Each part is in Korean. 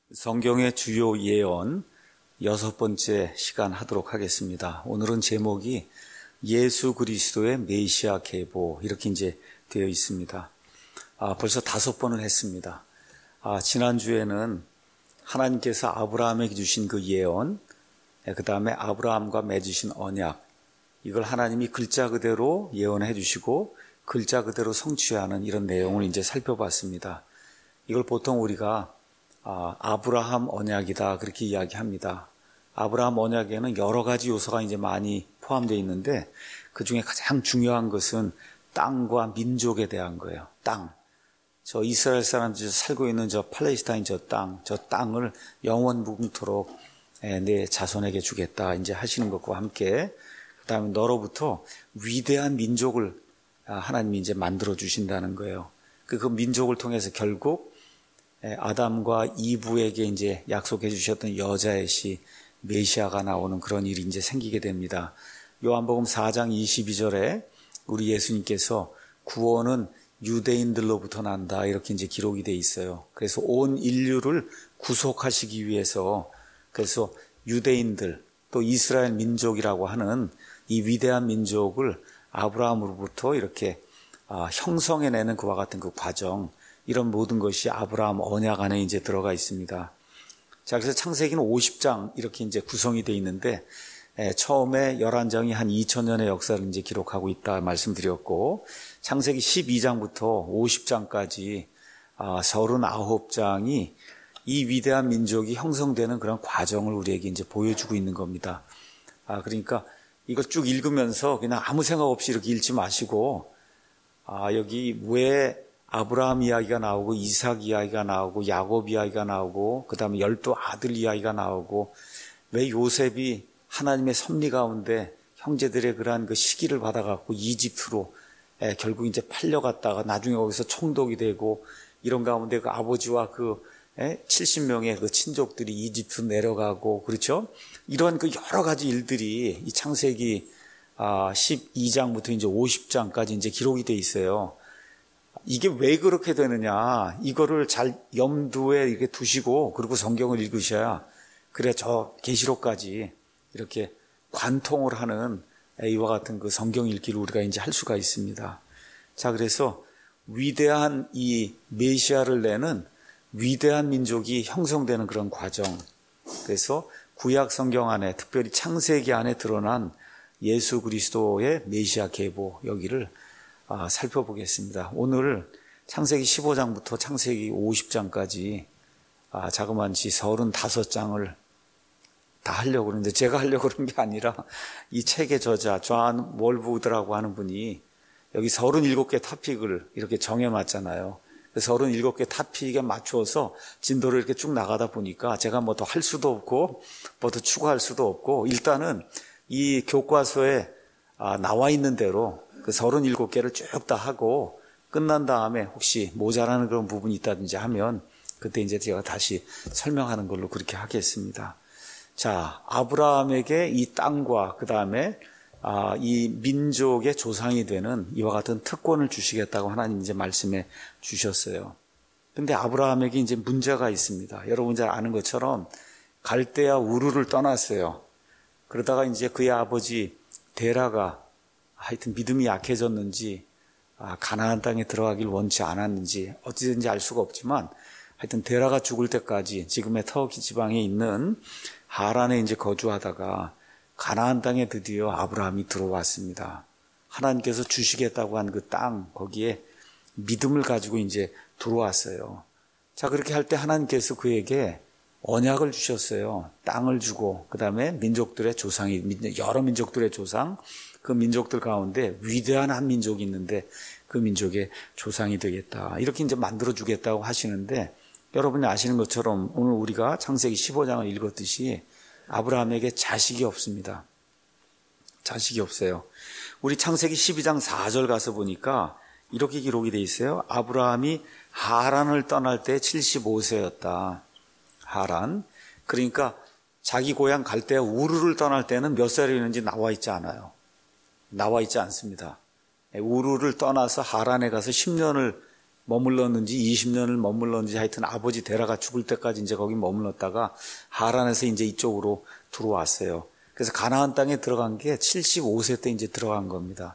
성경의 주요 예언 6번째 시간 하도록 하겠습니다. 오늘은 제목이 예수 그리스도의 메시아 계보 이렇게 이제 되어 있습니다. 벌써 5번을 했습니다. 지난주에는 하나님께서 아브라함에게 주신 그 예언, 그 다음에 아브라함과 맺으신 언약, 이걸 하나님이 글자 그대로 예언해 주시고 글자 그대로 성취하는 이런 내용을 이제 살펴봤습니다. 이걸 보통 우리가 아브라함 언약이다 그렇게 이야기합니다. 아브라함 언약에는 여러 가지 요소가 이제 많이 포함되어 있는데 그 중에 가장 중요한 것은 땅과 민족에 대한 거예요. 땅. 저 이스라엘 사람들이 살고 있는 저 팔레스타인 저 땅을 영원 무궁토록 내 자손에게 주겠다 이제 하시는 것과 함께 그다음에 너로부터 위대한 민족을 하나님이 이제 만들어 주신다는 거예요. 그 민족을 통해서 결국 아담과 이브에게 이제 약속해 주셨던 여자의 씨 메시아가 나오는 그런 일이 이제 생기게 됩니다. 요한복음 4장 22절에 우리 예수님께서 구원은 유대인들로부터 난다 이렇게 이제 기록이 돼 있어요. 그래서 온 인류를 구속하시기 위해서 그래서 유대인들 또 이스라엘 민족이라고 하는 이 위대한 민족을 아브라함으로부터 이렇게 형성해내는 그와 같은 그 과정, 이런 모든 것이 아브라함 언약 안에 이제 들어가 있습니다. 자, 그래서 창세기는 50장 이렇게 이제 구성이 되어 있는데, 처음에 11장이 한 2000년의 역사를 이제 기록하고 있다 말씀드렸고, 창세기 12장부터 50장까지 39장이 이 위대한 민족이 형성되는 그런 과정을 우리에게 이제 보여주고 있는 겁니다. 그러니까 이걸 쭉 읽으면서 그냥 아무 생각 없이 이렇게 읽지 마시고, 여기 왜 아브라함 이야기가 나오고 이삭 이야기가 나오고 야곱 이야기가 나오고 그 다음에 12 아들 이야기가 나오고 왜 요셉이 하나님의 섭리 가운데 형제들의 그러한 그 시기를 받아갖고 이집트로 결국 이제 팔려갔다가 나중에 거기서 총독이 되고 이런 가운데 그 아버지와 그 70명의 그 친족들이 이집트 내려가고 그렇죠? 이런 그 여러 가지 일들이 이 창세기 12장부터 이제 50장까지 이제 기록이 돼 있어요. 이게 왜 그렇게 되느냐, 이거를 잘 염두에 이렇게 두시고 그리고 성경을 읽으셔야 그래야 저 계시록까지 이렇게 관통을 하는 이와 같은 그 성경 읽기를 우리가 이제 할 수가 있습니다. 자, 그래서 위대한 이 메시아를 내는 위대한 민족이 형성되는 그런 과정, 그래서 구약 성경 안에 특별히 창세기 안에 드러난 예수 그리스도의 메시아 계보, 여기를 살펴보겠습니다. 오늘 창세기 15장부터 창세기 50장까지 자그마치 35장을 다 하려고 그러는데 제가 하려고 그런 게 아니라 이 책의 저자 존 월부드라고 하는 분이 여기 37개 토픽을 이렇게 정해놨잖아요. 37개 토픽에 맞춰서 진도를 이렇게 쭉 나가다 보니까 제가 뭐 더 할 수도 없고 뭐 더 추가할 수도 없고 일단은 이 교과서에 나와 있는 대로 그 37개를 쭉 다 하고 끝난 다음에 혹시 모자라는 그런 부분이 있다든지 하면 그때 이제 제가 다시 설명하는 걸로 그렇게 하겠습니다. 자, 아브라함에게 이 땅과 그 다음에 이 민족의 조상이 되는 이와 같은 특권을 주시겠다고 하나님 이제 말씀해 주셨어요. 근데 아브라함에게 이제 문제가 있습니다. 여러분 잘 아는 것처럼 갈대아 우르를 떠났어요. 그러다가 이제 그의 아버지 데라가 하여튼 믿음이 약해졌는지 가나안 땅에 들어가길 원치 않았는지 어찌든지 알 수가 없지만 하여튼 데라가 죽을 때까지 지금의 터키 지방에 있는 하란에 이제 거주하다가 가나안 땅에 드디어 아브라함이 들어왔습니다. 하나님께서 주시겠다고 한 그 땅, 거기에 믿음을 가지고 이제 들어왔어요. 자, 그렇게 할 때 하나님께서 그에게 언약을 주셨어요. 땅을 주고 그 다음에 민족들의 조상이 여러 민족들의 조상, 그 민족들 가운데 위대한 한 민족이 있는데 그 민족의 조상이 되겠다. 이렇게 이제 만들어주겠다고 하시는데 여러분이 아시는 것처럼 오늘 우리가 창세기 15장을 읽었듯이 아브라함에게 자식이 없습니다. 자식이 없어요. 우리 창세기 12장 4절 가서 보니까 이렇게 기록이 돼 있어요. 아브라함이 하란을 떠날 때 75세였다. 하란. 그러니까 자기 고향 갈대아 우르를 떠날 때는 몇 살이었는지 나와 있지 않아요. 나와 있지 않습니다. 우르를 떠나서 하란에 가서 10년을 머물렀는지 20년을 머물렀는지 하여튼 아버지 데라가 죽을 때까지 이제 거기 머물렀다가 하란에서 이제 이쪽으로 들어왔어요. 그래서 가나안 땅에 들어간 게 75세 때 이제 들어간 겁니다.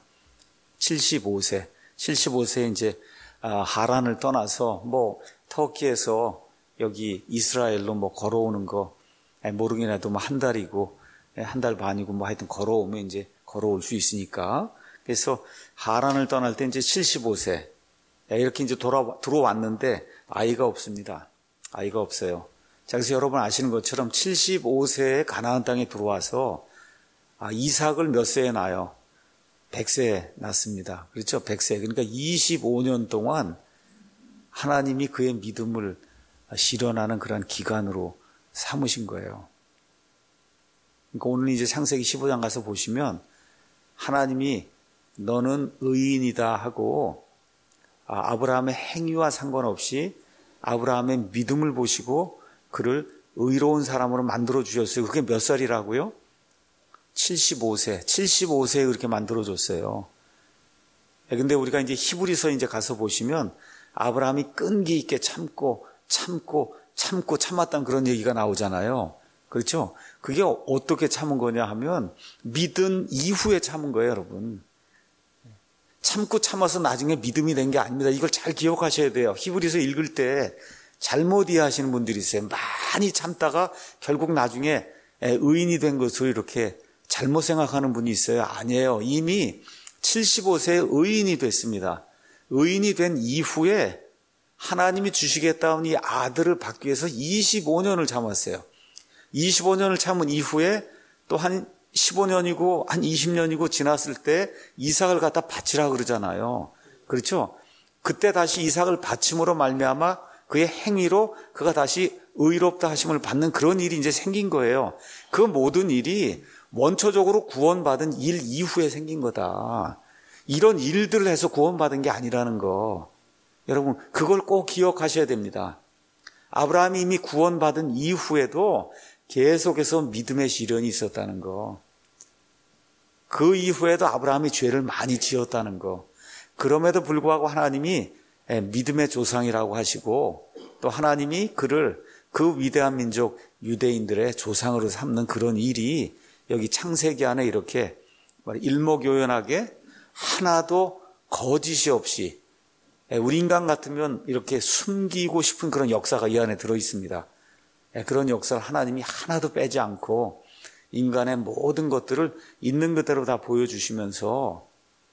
75세에 이제 하란을 떠나서 뭐 터키에서 여기 이스라엘로 뭐 걸어오는 거 모르긴 해도 뭐 한 달이고 한 달 반이고 뭐 하여튼 걸어오면 이제 걸어올 수 있으니까. 그래서 하란을 떠날 때 이제 75세 이렇게 이제 들어왔는데 아이가 없습니다. 아이가 없어요. 자, 그래서 여러분 아시는 것처럼 75세에 가나안 땅에 들어와서 이삭을 몇 세에 낳아요? 100세에 낳습니다. 그렇죠? 100세. 그러니까 25년 동안 하나님이 그의 믿음을 실현하는 그런 기간으로 삼으신 거예요. 그러니까 오늘 이제 창세기 15장 가서 보시면 하나님이 너는 의인이다 하고 아브라함의 행위와 상관없이 아브라함의 믿음을 보시고 그를 의로운 사람으로 만들어 주셨어요. 그게 몇 살이라고요? 75세에 그렇게 만들어 줬어요. 근데 우리가 이제 히브리서 이제 가서 보시면 아브라함이 끈기 있게 참았다는 그런 얘기가 나오잖아요. 그렇죠? 그게 어떻게 참은 거냐 하면 믿은 이후에 참은 거예요, 여러분. 참아서 나중에 믿음이 된 게 아닙니다. 이걸 잘 기억하셔야 돼요. 히브리서 읽을 때 잘못 이해하시는 분들이 있어요. 많이 참다가 결국 나중에 의인이 된 것으로 이렇게 잘못 생각하는 분이 있어요. 아니에요. 이미 75세에 의인이 됐습니다. 의인이 된 이후에 하나님이 주시겠다는 이 아들을 받기 위해서 25년을 참았어요. 25년을 참은 이후에 또 한 15년이고 한 20년이고 지났을 때 이삭을 갖다 바치라 그러잖아요. 그렇죠? 그때 다시 이삭을 바침으로 말미암아 그의 행위로 그가 다시 의롭다 하심을 받는 그런 일이 이제 생긴 거예요. 그 모든 일이 원초적으로 구원받은 일 이후에 생긴 거다. 이런 일들을 해서 구원받은 게 아니라는 거. 여러분 그걸 꼭 기억하셔야 됩니다. 아브라함이 이미 구원받은 이후에도 계속해서 믿음의 시련이 있었다는 거. 그 이후에도 아브라함이 죄를 많이 지었다는 거. 그럼에도 불구하고 하나님이 믿음의 조상이라고 하시고 또 하나님이 그를 그 위대한 민족 유대인들의 조상으로 삼는 그런 일이 여기 창세기 안에 이렇게 일목요연하게 하나도 거짓이 없이 우리 인간 같으면 이렇게 숨기고 싶은 그런 역사가 이 안에 들어있습니다. 그런 역사를 하나님이 하나도 빼지 않고 인간의 모든 것들을 있는 그대로 다 보여주시면서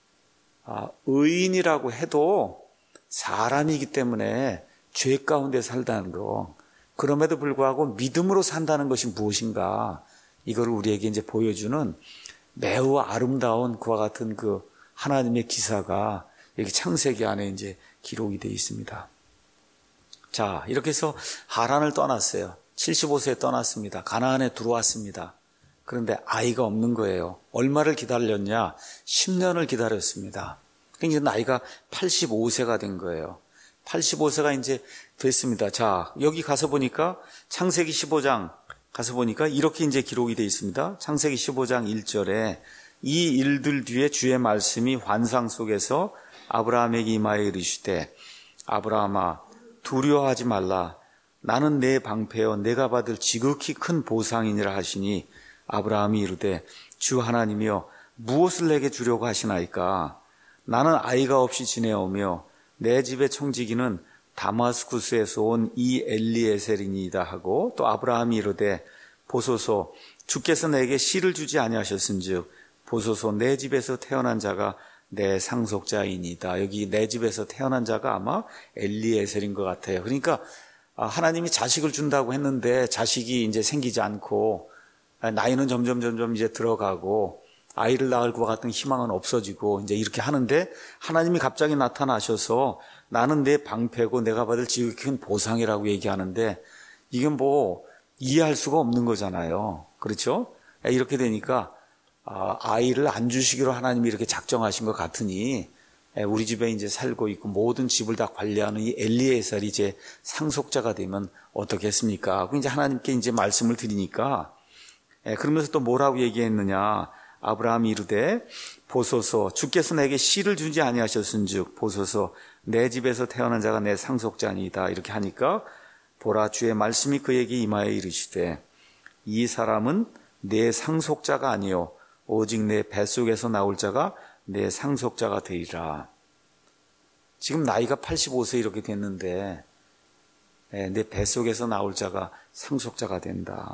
의인이라고 해도 사람이기 때문에 죄 가운데 살다는 거, 그럼에도 불구하고 믿음으로 산다는 것이 무엇인가, 이거를 우리에게 이제 보여주는 매우 아름다운 그와 같은 그 하나님의 기사가 여기 창세기 안에 이제 기록이 되어 있습니다. 자, 이렇게 해서 하란을 떠났어요. 75세에 떠났습니다. 가나안에 들어왔습니다. 그런데 아이가 없는 거예요. 얼마를 기다렸냐? 10년을 기다렸습니다. 그러니까 이제 나이가 85세가 된 거예요. 85세가 이제 됐습니다. 자, 여기 가서 보니까 창세기 15장 가서 보니까 이렇게 이제 기록이 되어 있습니다. 창세기 15장 1절에 이 일들 뒤에 주의 말씀이 환상 속에서 아브라함에게 임하여 이르시되 아브라함아 두려워하지 말라. 나는 내 방패여 내가 받을 지극히 큰 보상이니라 하시니 아브라함이 이르되 주 하나님이여 무엇을 내게 주려고 하시나이까? 나는 아이가 없이 지내오며 내 집의 청지기는 다마스쿠스에서 온 이 엘리에셀이니이다 하고 또 아브라함이 이르되 보소서 주께서 내게 씨를 주지 아니하셨은즉 보소서 내 집에서 태어난 자가 내 상속자이니이다. 여기 내 집에서 태어난 자가 아마 엘리에셀인 것 같아요. 그러니까 하나님이 자식을 준다고 했는데 자식이 이제 생기지 않고 나이는 점점 이제 들어가고 아이를 낳을 것 같은 희망은 없어지고 이제 이렇게 하는데 하나님이 갑자기 나타나셔서 나는 내 방패고 내가 받을 지극히 큰 보상이라고 얘기하는데 이게 뭐 이해할 수가 없는 거잖아요. 그렇죠? 이렇게 되니까 아이를 안 주시기로 하나님이 이렇게 작정하신 것 같으니 우리 집에 이제 살고 있고 모든 집을 다 관리하는 이 엘리에셀이 이제 상속자가 되면 어떻겠습니까? 그 이제 하나님께 이제 말씀을 드리니까 그러면서 또 뭐라고 얘기했느냐? 아브라함이 이르되 보소서 주께서 내게 씨를 주지 아니하셨은즉 보소서 내 집에서 태어난 자가 내 상속자니이다. 이렇게 하니까 보라 주의 말씀이 그에게 임하여 이르시되 이 사람은 내 상속자가 아니요 오직 내 뱃속에서 나올 자가 내 상속자가 되리라. 지금 나이가 85세 이렇게 됐는데 내 뱃속에서 나올 자가 상속자가 된다.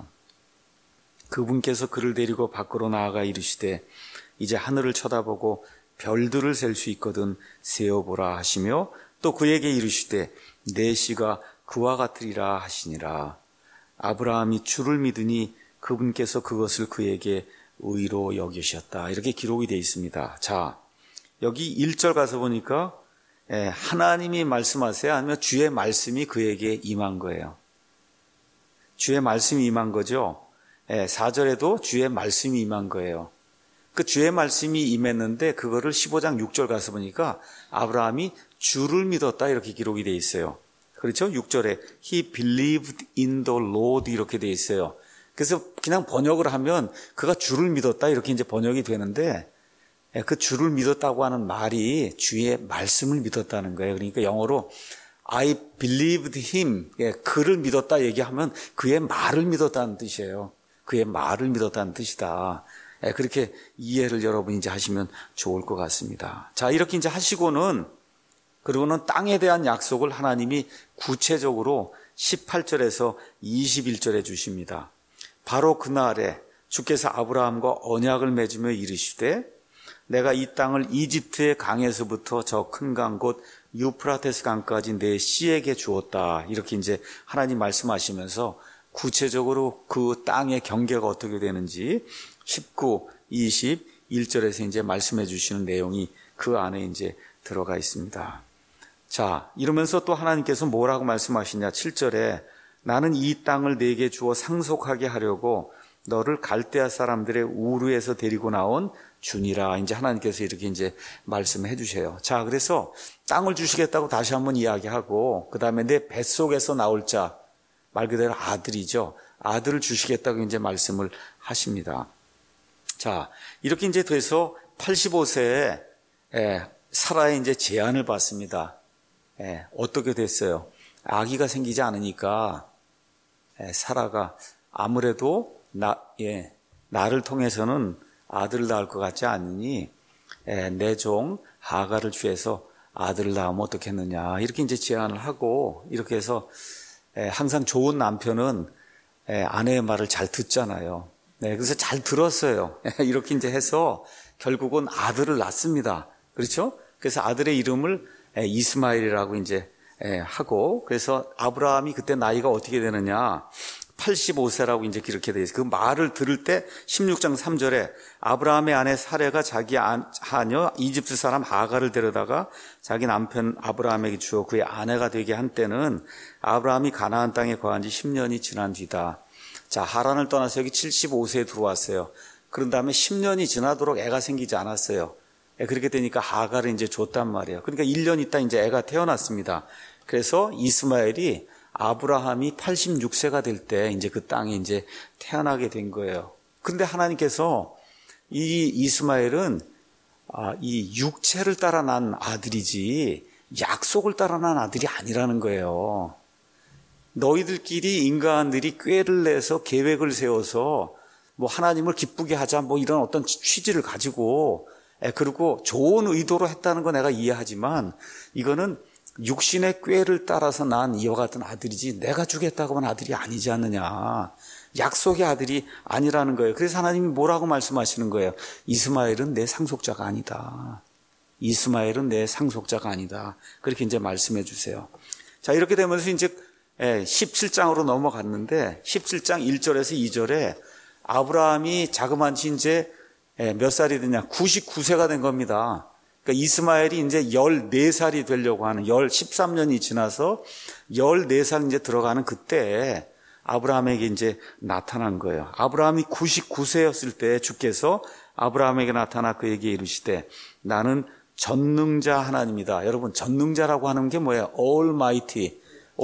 그분께서 그를 데리고 밖으로 나아가 이르시되 이제 하늘을 쳐다보고 별들을 셀 수 있거든 세어보라 하시며 또 그에게 이르시되 내 씨가 그와 같으리라 하시니라. 아브라함이 주를 믿으니 그분께서 그것을 그에게 의로 여기셨다. 이렇게 기록이 되어 있습니다. 자, 여기 1절 가서 보니까 하나님이 말씀하세요? 아니면 주의 말씀이 그에게 임한 거예요? 주의 말씀이 임한 거죠? 4절에도 주의 말씀이 임한 거예요. 그 주의 말씀이 임했는데 그거를 15장 6절 가서 보니까 아브라함이 주를 믿었다 이렇게 기록이 되어 있어요. 그렇죠? 6절에 He believed in the Lord 이렇게 되어 있어요. 그래서 그냥 번역을 하면 그가 주를 믿었다 이렇게 이제 번역이 되는데 그 주를 믿었다고 하는 말이 주의 말씀을 믿었다는 거예요. 그러니까 영어로 I believed him, 그를 믿었다 얘기하면 그의 말을 믿었다는 뜻이에요. 그의 말을 믿었다는 뜻이다. 그렇게 이해를 여러분이 이제 하시면 좋을 것 같습니다. 자, 이렇게 이제 하시고는 그리고는 땅에 대한 약속을 하나님이 구체적으로 18절에서 21절에 주십니다. 바로 그날에 주께서 아브라함과 언약을 맺으며 이르시되 내가 이 땅을 이집트의 강에서부터 저 큰 강 곧 유프라테스 강까지 내 씨에게 주었다. 이렇게 이제 하나님 말씀하시면서 구체적으로 그 땅의 경계가 어떻게 되는지 19, 20, 1절에서 이제 말씀해 주시는 내용이 그 안에 이제 들어가 있습니다. 자, 이러면서 또 하나님께서 뭐라고 말씀하시냐? 7절에 나는 이 땅을 내게 주어 상속하게 하려고 너를 갈대아 사람들의 우르에서 데리고 나온 주니라. 이제 하나님께서 이렇게 이제 말씀해 주세요. 자, 그래서 땅을 주시겠다고 다시 한번 이야기하고, 그 다음에 내 뱃속에서 나올 자, 말 그대로 아들이죠. 아들을 주시겠다고 이제 말씀을 하십니다. 자, 이렇게 이제 돼서 85세에 사라의 이제 제안을 받습니다. 어떻게 됐어요? 아기가 생기지 않으니까 사라가 아무래도 나를 통해서는 아들을 낳을 것 같지 않으니 내 종 하가를 취해서 아들을 낳으면 어떻겠느냐 이렇게 이제 제안을 하고 이렇게 해서 항상 좋은 남편은 아내의 말을 잘 듣잖아요. 그래서 잘 들었어요. 이렇게 이제 해서 결국은 아들을 낳습니다. 그렇죠? 그래서 아들의 이름을 이스마엘이라고 이제 하고 그래서 아브라함이 그때 나이가 어떻게 되느냐 85세라고 이제 그렇게 되어 있어요. 그 말을 들을 때 16장 3절에 아브라함의 아내 사레가 자기 하녀 이집트 사람 하가를 데려다가 자기 남편 아브라함에게 주어 그의 아내가 되게 한 때는 아브라함이 가나안 땅에 거한 지 10년이 지난 뒤다. 자, 하란을 떠나서 여기 75세에 들어왔어요. 그런 다음에 10년이 지나도록 애가 생기지 않았어요. 그렇게 되니까 하가를 이제 줬단 말이에요. 그러니까 1년 있다 이제 애가 태어났습니다. 그래서 이스마엘이 아브라함이 86세가 될 때 이제 그 땅에 이제 태어나게 된 거예요. 그런데 하나님께서 이 이스마엘은 이 육체를 따라 난 아들이지 약속을 따라 난 아들이 아니라는 거예요. 너희들끼리 인간들이 꾀를 내서 계획을 세워서 뭐 하나님을 기쁘게 하자 뭐 이런 어떤 취지를 가지고 그리고 좋은 의도로 했다는 거 내가 이해하지만 이거는 육신의 꾀를 따라서 난 이와 같은 아들이지 내가 주겠다고 한 아들이 아니지 않느냐. 약속의 아들이 아니라는 거예요. 그래서 하나님이 뭐라고 말씀하시는 거예요? 이스마엘은 내 상속자가 아니다. 이스마엘은 내 상속자가 아니다. 그렇게 이제 말씀해 주세요. 자, 이렇게 되면서 이제 17장으로 넘어갔는데 17장 1절에서 2절에 아브라함이 자그마치 이제 몇 살이 되냐? 99세가 된 겁니다. 그러니까 이스마엘이 이제 14살이 되려고 하는 13년이 지나서 14살 이제 들어가는 그때 아브라함에게 이제 나타난 거예요. 아브라함이 99세였을 때 주께서 아브라함에게 나타나 그에게 이르시되 나는 전능자 하나님이다. 여러분 전능자라고 하는 게 뭐예요? Almighty.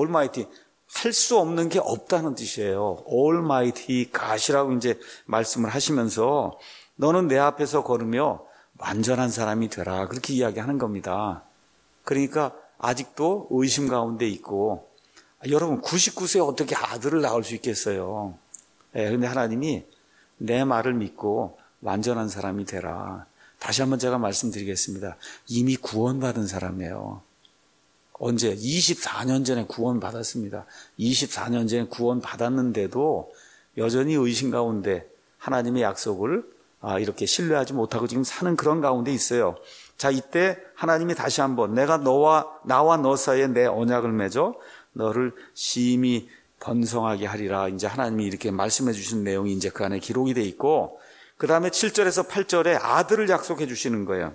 할 수 없는 게 없다는 뜻이에요. Almighty God이라고 이제 말씀을 하시면서 너는 내 앞에서 걸으며 완전한 사람이 되라. 그렇게 이야기하는 겁니다. 그러니까 아직도 의심 가운데 있고, 여러분 99세에 어떻게 아들을 낳을 수 있겠어요? 그런데 하나님이 내 말을 믿고 완전한 사람이 되라. 다시 한번 제가 말씀드리겠습니다. 이미 구원받은 사람이에요. 언제? 24년 전에 구원받았습니다. 24년 전에 구원받았는데도 여전히 의심 가운데 하나님의 약속을 이렇게 신뢰하지 못하고 지금 사는 그런 가운데 있어요. 자, 이때 하나님이 다시 한번 나와 너 사이에 내 언약을 맺어 너를 심히 번성하게 하리라. 이제 하나님이 이렇게 말씀해 주신 내용이 이제 그 안에 기록이 돼 있고, 그 다음에 7절에서 8절에 아들을 약속해 주시는 거예요.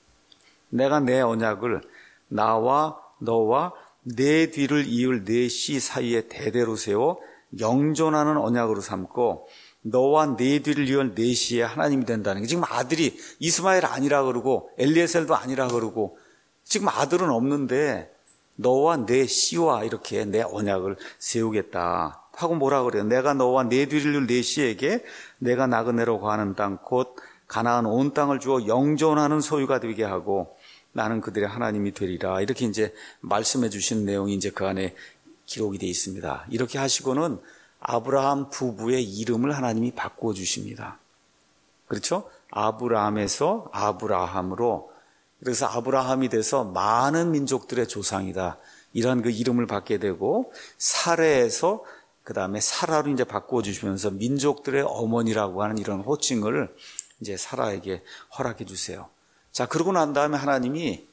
내가 내 언약을 나와 너와 내 뒤를 이을 내 씨 사이에 대대로 세워 영존하는 언약으로 삼고 너와 내 뒤를 이을 내 씨의 하나님이 된다는 게, 지금 아들이 이스마엘 아니라 그러고 엘리에셀도 아니라 그러고 지금 아들은 없는데 너와 내 씨와 이렇게 내 언약을 세우겠다 하고 뭐라 그래요? 내가 너와 내 뒤를 이을 내 씨에게 내가 나그네로 가는 땅 곧 가나안 온 땅을 주어 영존하는 소유가 되게 하고 나는 그들의 하나님이 되리라. 이렇게 이제 말씀해 주신 내용이 이제 그 안에 기록이 되어 있습니다. 이렇게 하시고는 아브라함 부부의 이름을 하나님이 바꾸어 주십니다. 그렇죠? 아브라함에서 아브라함으로, 그래서 아브라함이 돼서 많은 민족들의 조상이다. 이런 그 이름을 받게 되고, 사레에서 그 다음에 사라로 이제 바꾸어 주시면서 민족들의 어머니라고 하는 이런 호칭을 이제 사라에게 허락해 주세요. 자, 그러고 난 다음에 하나님이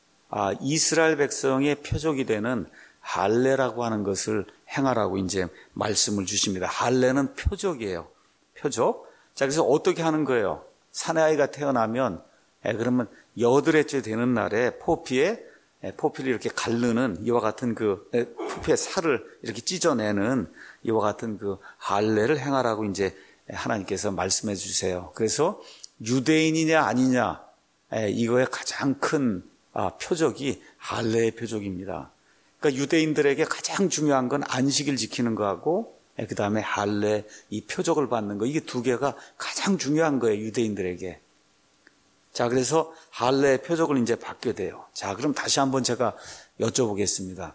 이스라엘 백성의 표적이 되는 할례라고 하는 것을 행하라고 이제 말씀을 주십니다. 할례는 표적이에요. 표적. 자, 그래서 어떻게 하는 거예요? 사내 아이가 태어나면 그러면 여드레째 되는 날에 포피를 이렇게 가르는 이와 같은 그 포피의 살을 이렇게 찢어내는 이와 같은 그 할례를 행하라고 이제 하나님께서 말씀해 주세요. 그래서 유대인이냐 아니냐, 이거의 가장 큰 표적이 할례의 표적입니다. 그러니까 유대인들에게 가장 중요한 건 안식일 지키는 거하고 그 다음에 할례, 이 표적을 받는 거, 이게 두 개가 가장 중요한 거예요, 유대인들에게. 자, 그래서 할례의 표적을 이제 받게 돼요. 자, 그럼 다시 한번 제가 여쭤보겠습니다.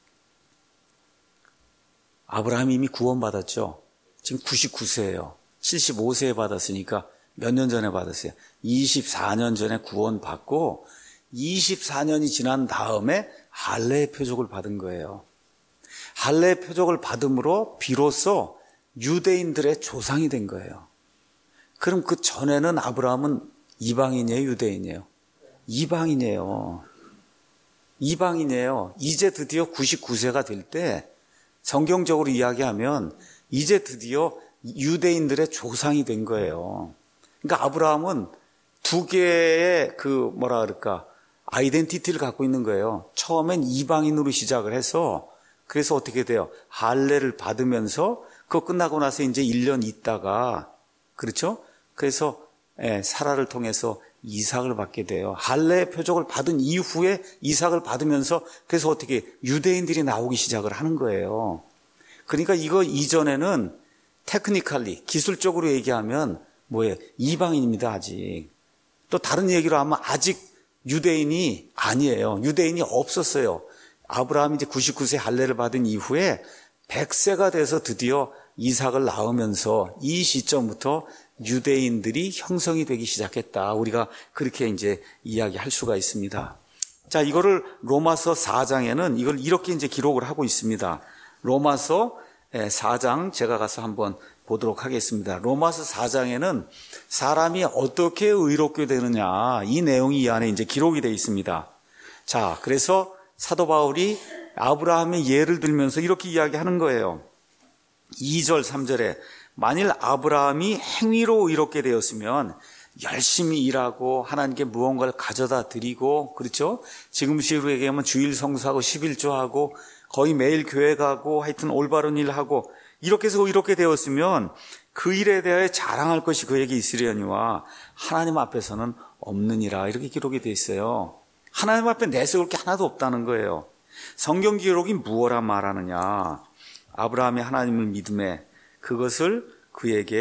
아브라함이 이미 구원받았죠? 지금 99세예요. 75세에 받았으니까 몇 년 전에 받았어요? 24년 전에 구원받고 24년이 지난 다음에 할례의 표적을 받은 거예요. 할례의 표적을 받음으로 비로소 유대인들의 조상이 된 거예요. 그럼 그 전에는 아브라함은 이방인이에요, 유대인이에요? 이방인이에요. 이방인이에요. 이제 드디어 99세가 될 때 성경적으로 이야기하면 이제 드디어 유대인들의 조상이 된 거예요. 그러니까 아브라함은 두 개의 아이덴티티를 갖고 있는 거예요. 처음엔 이방인으로 시작을 해서, 그래서 어떻게 돼요? 할례를 받으면서 그거 끝나고 나서 이제 1년 있다가, 그렇죠? 그래서 사라를 통해서 이삭을 받게 돼요. 할례의 표적을 받은 이후에 이삭을 받으면서 그래서 어떻게 유대인들이 나오기 시작을 하는 거예요. 그러니까 이거 이전에는 테크니컬리, 기술적으로 얘기하면 뭐예요? 이방인입니다, 아직. 또 다른 얘기로 하면 아직 유대인이 아니에요. 유대인이 없었어요. 아브라함이 이제 99세 할례를 받은 이후에 100세가 돼서 드디어 이삭을 낳으면서 이 시점부터 유대인들이 형성이 되기 시작했다. 우리가 그렇게 이제 이야기할 수가 있습니다. 자, 이거를 로마서 4장에는 이걸 이렇게 이제 기록을 하고 있습니다. 로마서 4장 제가 가서 한번 보도록 하겠습니다. 로마서 4장에는 사람이 어떻게 의롭게 되느냐, 이 내용이 이 안에 이제 기록이 되어 있습니다. 자, 그래서 사도 바울이 아브라함의 예를 들면서 이렇게 이야기하는 거예요. 2절, 3절에 만일 아브라함이 행위로 의롭게 되었으면 열심히 일하고 하나님께 무언가를 가져다 드리고, 그렇죠? 지금 식으로 얘기하면 주일 성수하고 11조하고 거의 매일 교회 가고 하여튼 올바른 일하고 이렇게 해서 이렇게 되었으면 그 일에 대하여 자랑할 것이 그에게 있으려니와 하나님 앞에서는 없느니라. 이렇게 기록이 되어 있어요. 하나님 앞에 내세울 게 하나도 없다는 거예요. 성경 기록이 무엇라 말하느냐. 아브라함이 하나님을 믿음에 그것을 그에게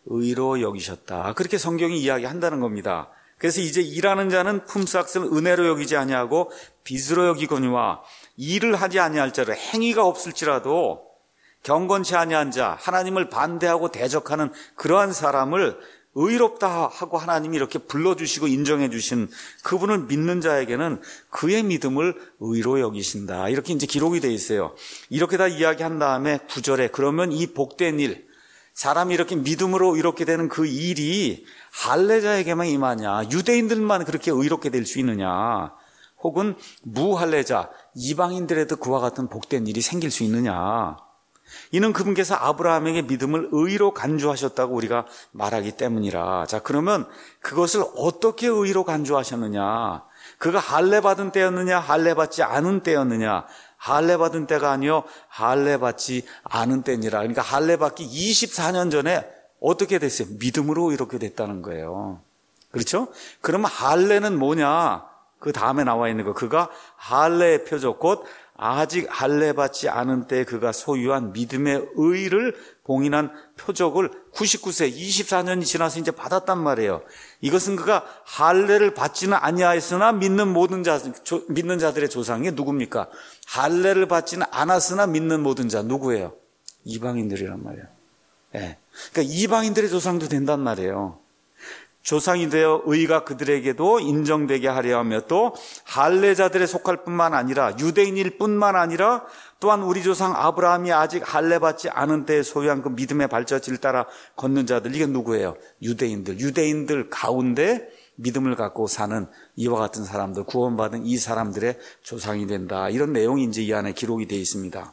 의로 여기셨다. 그렇게 성경이 이야기한다는 겁니다. 그래서 이제 일하는 자는 품삯을 은혜로 여기지 아니하고 빚으로 여기거니와 일을 하지 아니할 자를 행위가 없을지라도 경건치 아니한 자, 하나님을 반대하고 대적하는 그러한 사람을 의롭다 하고 하나님이 이렇게 불러주시고 인정해 주신 그분을 믿는 자에게는 그의 믿음을 의로 여기신다. 이렇게 이제 기록이 되어 있어요. 이렇게 다 이야기한 다음에 9절에 그러면 이 복된 일, 사람이 이렇게 믿음으로 의롭게 되는 그 일이 할례자에게만 임하냐, 유대인들만 그렇게 의롭게 될 수 있느냐, 혹은 무할례자, 이방인들에도 그와 같은 복된 일이 생길 수 있느냐. 이는 그분께서 아브라함에게 믿음을 의로 간주하셨다고 우리가 말하기 때문이라. 자, 그러면 그것을 어떻게 의로 간주하셨느냐? 그가 할례 받은 때였느냐, 할례 받지 않은 때였느냐? 할례 받은 때가 아니요, 할례 받지 않은 때니라. 그러니까 할례 받기 24년 전에 어떻게 됐어요? 믿음으로 이렇게 됐다는 거예요. 그렇죠? 그러면 할례는 뭐냐? 그 다음에 나와 있는 거. 그가 할례의 표적 곧 아직 할례 받지 않은 때 그가 소유한 믿음의 의를 봉인한 표적을 99세 24년이 지나서 이제 받았단 말이에요. 이것은 그가 할례를 받지는 아니하였으나 믿는 자들의 조상이 누굽니까? 할례를 받지는 않았으나 믿는 모든 자 누구예요? 이방인들이란 말이에요. 네. 그러니까 이방인들의 조상도 된단 말이에요. 조상이 되어 의가 그들에게도 인정되게 하려 하며 또 할례자들에 속할 뿐만 아니라 유대인일 뿐만 아니라 또한 우리 조상 아브라함이 아직 할례 받지 않은 때에 소유한 그 믿음의 발자취를 따라 걷는 자들, 이게 누구예요? 유대인들 가운데 믿음을 갖고 사는 이와 같은 사람들, 구원받은 이 사람들의 조상이 된다. 이런 내용이 이제 이 안에 기록이 되어 있습니다.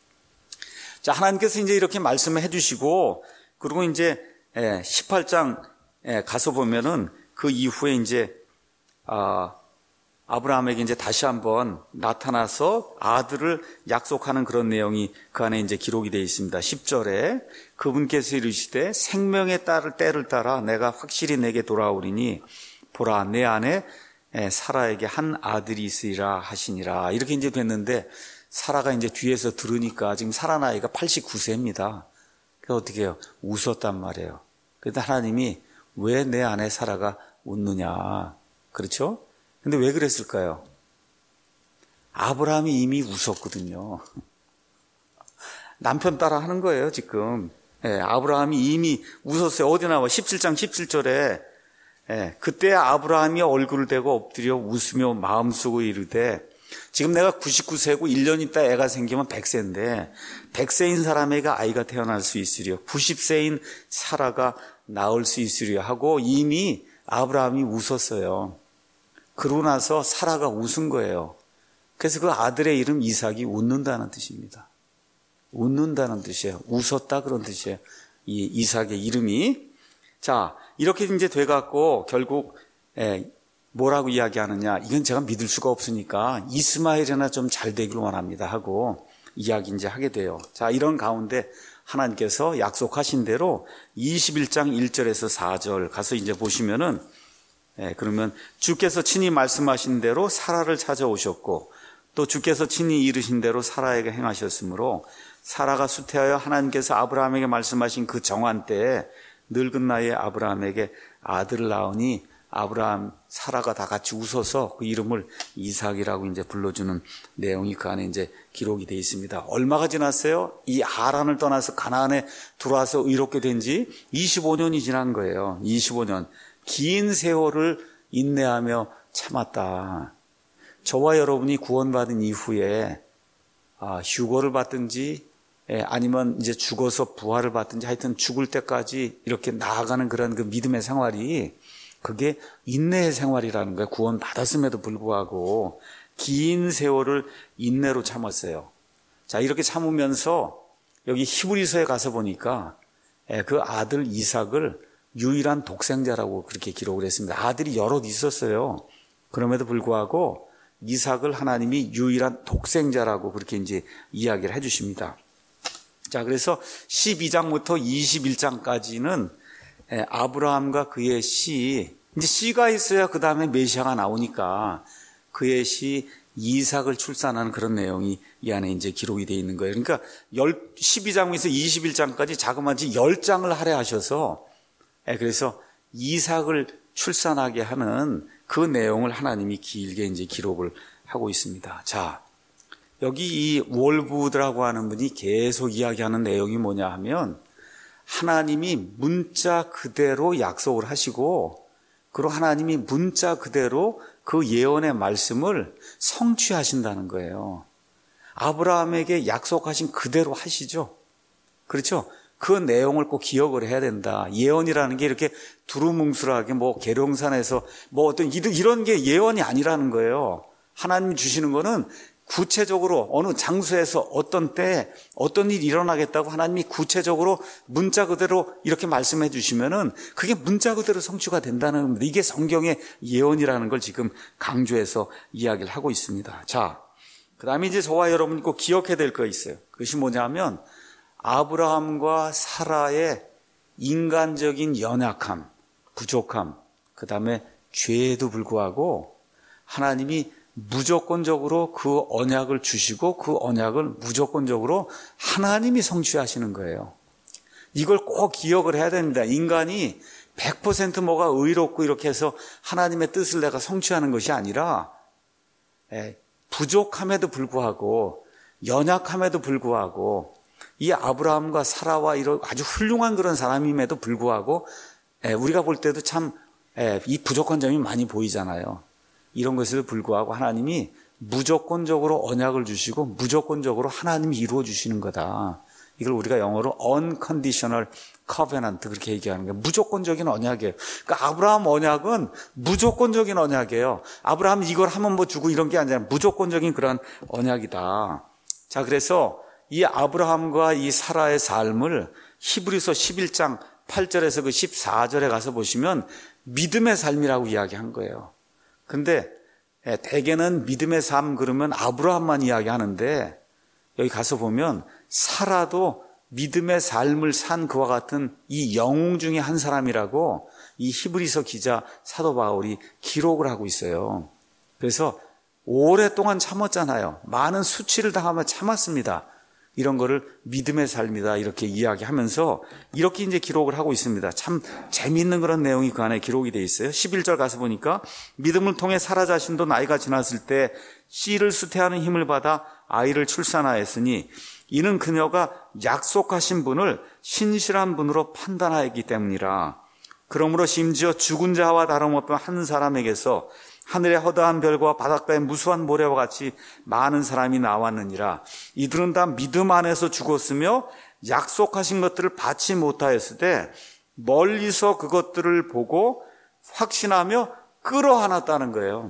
자, 하나님께서 이제 이렇게 말씀을 해주시고, 그리고 이제 18장 가서 보면은 그 이후에 이제 아브라함에게 이제 다시 한번 나타나서 아들을 약속하는 그런 내용이 그 안에 이제 기록이 되어 있습니다. 10절에 그분께서 이르시되 생명의 때를 따라 내가 확실히 내게 돌아오리니 보라 내 안에 사라에게 한 아들이 있으리라 하시니라. 이렇게 이제 됐는데 사라가 이제 뒤에서 들으니까 지금 사라 나이가 89세입니다. 그래서 어떻게 해요? 웃었단 말이에요. 그런데 하나님이 왜 내 안에 사라가 웃느냐. 그렇죠? 근데 왜 그랬을까요? 아브라함이 이미 웃었거든요. 남편 따라 하는 거예요, 지금. 아브라함이 이미 웃었어요. 어디 나와? 17장 17절에 그때 아브라함이 얼굴을 대고 엎드려 웃으며 마음속으로 이르되 지금 내가 99세고 1년 있다 애가 생기면 100세인데 100세인 사람에게 아이가 태어날 수 있으리요. 90세인 사라가 낳을 수 있으리요 하고 이미 아브라함이 웃었어요. 그러고 나서 사라가 웃은 거예요. 그래서 그 아들의 이름 이삭이 웃는다는 뜻입니다. 웃는다는 뜻이에요. 웃었다 그런 뜻이에요. 이 이삭의 이름이. 자, 이렇게 이제 돼갖고 결국 뭐라고 이야기하느냐. 이건 제가 믿을 수가 없으니까 이스마엘이나 좀 잘 되길 원합니다 하고 이야기 이제 하게 돼요. 자, 이런 가운데 하나님께서 약속하신 대로 21장 1절에서 4절 가서 이제 보시면은 그러면 주께서 친히 말씀하신 대로 사라를 찾아오셨고 또 주께서 친히 이르신 대로 사라에게 행하셨으므로 사라가 수태하여 하나님께서 아브라함에게 말씀하신 그 정한 때에 늙은 나이에 아브라함에게 아들을 낳으니 아브라함, 사라가 다 같이 웃어서 그 이름을 이삭이라고 이제 불러주는 내용이 그 안에 이제 기록이 되어 있습니다. 얼마가 지났어요? 이 하란을 떠나서 가나안에 들어와서 의롭게 된 지 25년이 지난 거예요. 25년. 긴 세월을 인내하며 참았다. 저와 여러분이 구원받은 이후에 휴거를 받든지 아니면 이제 죽어서 부활을 받든지 하여튼 죽을 때까지 이렇게 나아가는 그런 그 믿음의 생활이 그게 인내의 생활이라는 거예요. 구원 받았음에도 불구하고 긴 세월을 인내로 참았어요. 자, 이렇게 참으면서 여기 히브리서에 가서 보니까 그 아들 이삭을 유일한 독생자라고 그렇게 기록을 했습니다. 아들이 여럿 있었어요. 그럼에도 불구하고 이삭을 하나님이 유일한 독생자라고 그렇게 이제 이야기를 해 주십니다. 자, 그래서 12장부터 21장까지는 아브라함과 그의 시, 이제 씨가 있어야 그 다음에 메시아가 나오니까 그의 시 이삭을 출산하는 그런 내용이 이 안에 이제 기록이 되어 있는 거예요. 그러니까 12장에서 21장까지 자그마치 10장을 할애하셔서 그래서 이삭을 출산하게 하는 그 내용을 하나님이 길게 이제 기록을 하고 있습니다. 자, 여기 이 월부드라고 하는 분이 계속 이야기하는 내용이 뭐냐 하면 하나님이 문자 그대로 약속을 하시고 그리고 하나님이 문자 그대로 그 예언의 말씀을 성취하신다는 거예요. 아브라함에게 약속하신 그대로 하시죠. 그렇죠? 그 내용을 꼭 기억을 해야 된다. 예언이라는 게 이렇게 두루뭉술하게 계룡산에서 어떤 이런 게 예언이 아니라는 거예요. 하나님이 주시는 거는 구체적으로 어느 장소에서 어떤 때에 어떤 일이 일어나겠다고 하나님이 구체적으로 문자 그대로 이렇게 말씀해 주시면은 그게 문자 그대로 성취가 된다는 겁니다. 이게 성경의 예언이라는 걸 지금 강조해서 이야기를 하고 있습니다. 자, 그 다음에 이제 저와 여러분이 꼭 기억해야 될 거 있어요. 그것이 뭐냐면 아브라함과 사라의 인간적인 연약함, 부족함, 그 다음에 죄에도 불구하고 하나님이 무조건적으로 그 언약을 주시고 그 언약을 무조건적으로 하나님이 성취하시는 거예요. 이걸 꼭 기억을 해야 됩니다. 인간이 100% 뭐가 의롭고 이렇게 해서 하나님의 뜻을 내가 성취하는 것이 아니라 부족함에도 불구하고 연약함에도 불구하고 이 아브라함과 사라와 이런 아주 훌륭한 그런 사람임에도 불구하고 우리가 볼 때도 참 이 부족한 점이 많이 보이잖아요. 이런 것에도 불구하고 하나님이 무조건적으로 언약을 주시고 무조건적으로 하나님이 이루어 주시는 거다. 이걸 우리가 영어로 unconditional covenant 그렇게 얘기하는 거예요. 무조건적인 언약이에요. 그러니까 아브라함 언약은 무조건적인 언약이에요. 아브라함 이걸 하면 주고 이런 게 아니라 무조건적인 그런 언약이다. 자, 그래서 이 아브라함과 이 사라의 삶을 히브리서 11장 8절에서 그 14절에 가서 보시면 믿음의 삶이라고 이야기한 거예요. 근데 대개는 믿음의 삶 그러면 아브라함만 이야기하는데 여기 가서 보면 사라도 믿음의 삶을 산 그와 같은 이 영웅 중에 한 사람이라고 이 히브리서 기자 사도 바울이 기록을 하고 있어요. 그래서 오랫동안 참았잖아요. 많은 수치를 당하며 참았습니다. 이런 거를 믿음의 삶이다 이렇게 이야기하면서 이렇게 이제 기록을 하고 있습니다. 참 재미있는 그런 내용이 그 안에 기록이 돼 있어요. 11절 가서 보니까 믿음을 통해 사라 자신도 나이가 지났을 때 씨를 수태하는 힘을 받아 아이를 출산하였으니 이는 그녀가 약속하신 분을 신실한 분으로 판단하였기 때문이라. 그러므로 심지어 죽은 자와 다름없던 한 사람에게서 하늘의 허다한 별과 바닷가의 무수한 모래와 같이 많은 사람이 나왔느니라. 이들은 다 믿음 안에서 죽었으며 약속하신 것들을 받지 못하였을 때 멀리서 그것들을 보고 확신하며 끌어안았다는 거예요.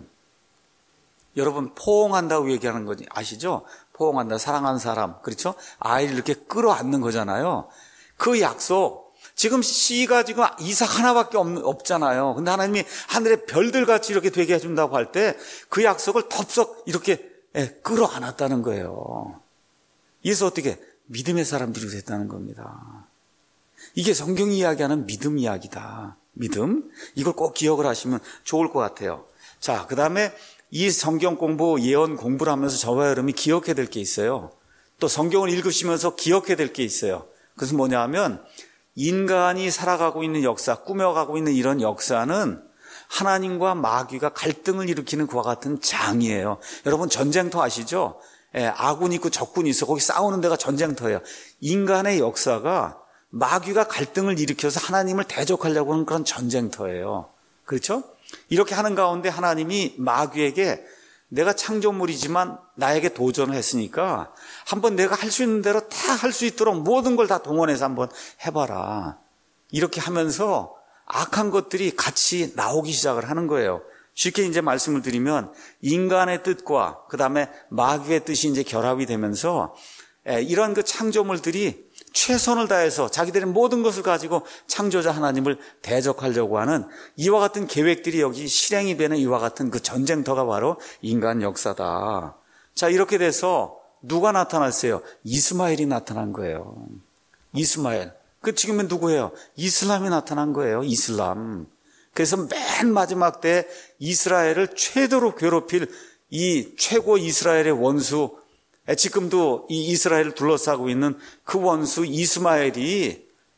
여러분 포옹한다고 얘기하는 거지 아시죠? 포옹한다, 사랑하는 사람, 그렇죠? 아이를 이렇게 끌어안는 거잖아요. 그 약속, 지금 씨가 지금 이삭 하나밖에 없잖아요. 근데 하나님이 하늘의 별들같이 이렇게 되게 해준다고 할 때 그 약속을 덥석 이렇게 끌어안았다는 거예요. 이래서 어떻게 믿음의 사람들이 됐다는 겁니다. 이게 성경이 이야기하는 믿음 이야기다. 믿음, 이걸 꼭 기억을 하시면 좋을 것 같아요. 자, 그 다음에 이 성경 공부, 예언 공부를 하면서 저와 여러분이 기억해야 될 게 있어요. 또 성경을 읽으시면서 기억해야 될 게 있어요. 그것은 뭐냐 하면 인간이 살아가고 있는 역사, 꾸며가고 있는 이런 역사는 하나님과 마귀가 갈등을 일으키는 그와 같은 장이에요. 여러분 전쟁터 아시죠? 아군이 있고 적군이 있어. 거기 싸우는 데가 전쟁터예요. 인간의 역사가 마귀가 갈등을 일으켜서 하나님을 대적하려고 하는 그런 전쟁터예요. 그렇죠? 이렇게 하는 가운데 하나님이 마귀에게 내가 창조물이지만 나에게 도전을 했으니까 한번 내가 할 수 있는 대로 다 할 수 있도록 모든 걸 다 동원해서 한번 해봐라. 이렇게 하면서 악한 것들이 같이 나오기 시작을 하는 거예요. 쉽게 이제 말씀을 드리면 인간의 뜻과 그 다음에 마귀의 뜻이 이제 결합이 되면서 이런 그 창조물들이 최선을 다해서 자기들의 모든 것을 가지고 창조자 하나님을 대적하려고 하는 이와 같은 계획들이 여기 실행이 되는 이와 같은 그 전쟁터가 바로 인간 역사다. 자, 이렇게 돼서 누가 나타났어요? 이스마엘이 나타난 거예요. 이스마엘. 그 지금은 누구예요? 이슬람이 나타난 거예요. 이슬람. 그래서 맨 마지막 때 이스라엘을 최대로 괴롭힐 이 최고 이스라엘의 원수, 지금도 이 이스라엘을 둘러싸고 있는 그 원수 이스마엘이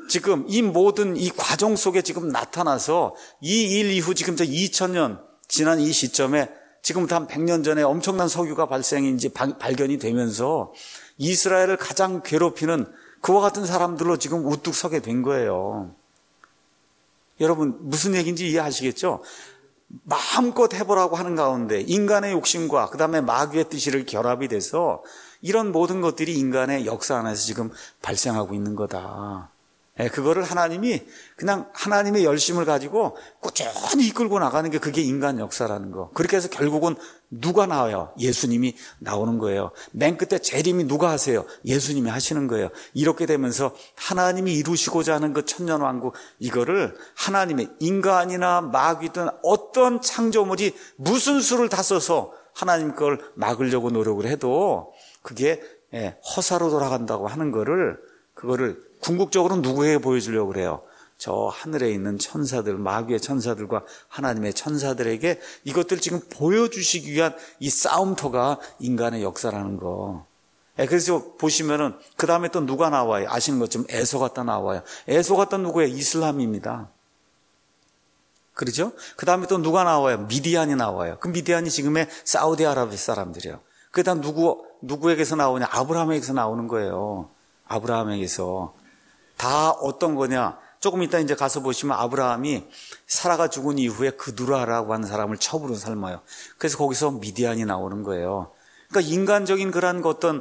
지금 이 모든 이 과정 속에 지금 나타나서 이 일 이후 지금 2000년 지난 이 시점에 지금부터 한 100년 전에 엄청난 석유가 발견이 되면서 이스라엘을 가장 괴롭히는 그와 같은 사람들로 지금 우뚝 서게 된 거예요. 여러분 무슨 얘기인지 이해하시겠죠? 마음껏 해보라고 하는 가운데 인간의 욕심과 그 다음에 마귀의 뜻이 결합이 돼서 이런 모든 것들이 인간의 역사 안에서 지금 발생하고 있는 거다. 그거를 하나님이 그냥 하나님의 열심을 가지고 꾸준히 이끌고 나가는 게 그게 인간 역사라는 거. 그렇게 해서 결국은 누가 나와요? 예수님이 나오는 거예요. 맨 끝에 재림이 누가 하세요? 예수님이 하시는 거예요. 이렇게 되면서 하나님이 이루시고자 하는 그 천년왕국, 이거를 하나님의 인간이나 마귀든 어떤 창조물이 무슨 수를 다 써서 하나님 걸 막으려고 노력을 해도 그게 허사로 돌아간다고 하는 거를, 그거를 궁극적으로 누구에게 보여주려고 그래요? 저 하늘에 있는 천사들, 마귀의 천사들과 하나님의 천사들에게 이것들 지금 보여주시기 위한 이 싸움터가 인간의 역사라는 거. 그래서 보시면은 그 다음에 또 누가 나와요? 아시는 것처럼 에서가 또 나와요. 에서가 또 누구예요? 이슬람입니다. 그렇죠? 그 다음에 또 누가 나와요? 미디안이 나와요. 그 미디안이 지금의 사우디아라비아 사람들이에요. 그 다음 누구에게서 나오냐? 아브라함에게서 나오는 거예요. 아브라함에게서. 다 어떤 거냐? 조금 이따 이제 가서 보시면 아브라함이 사라가 죽은 이후에 그두라라고 하는 사람을 첩으로 삶아요. 그래서 거기서 미디안이 나오는 거예요. 그러니까 인간적인 그런 어떤,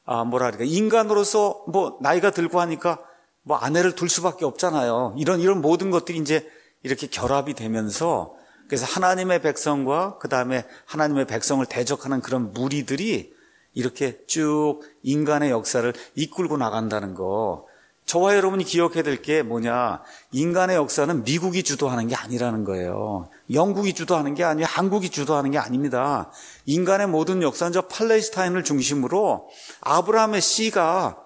인간으로서 뭐 나이가 들고 하니까 뭐 아내를 둘 수밖에 없잖아요. 이런 모든 것들이 이제 이렇게 결합이 되면서 그래서 하나님의 백성과 그 다음에 하나님의 백성을 대적하는 그런 무리들이 이렇게 쭉 인간의 역사를 이끌고 나간다는 거. 저와 여러분이 기억해야 될 게 뭐냐? 인간의 역사는 미국이 주도하는 게 아니라는 거예요. 영국이 주도하는 게 아니에요. 한국이 주도하는 게 아닙니다. 인간의 모든 역사는 저 팔레스타인을 중심으로 아브라함의 씨가,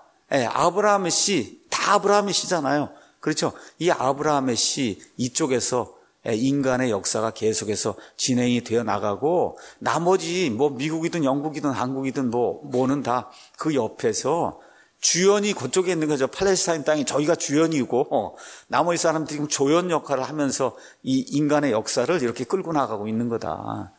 아브라함의 씨, 다 아브라함의 씨잖아요. 그렇죠? 이 아브라함의 씨 이쪽에서 인간의 역사가 계속해서 진행이 되어 나가고 나머지 뭐 미국이든 영국이든 한국이든 뭐는 다 그 옆에서 주연이 그쪽에 있는 거죠. 팔레스타인 땅이 저희가 주연이고 나머지 사람들이 조연 역할을 하면서 이 인간의 역사를 이렇게 끌고 나가고 있는 거다.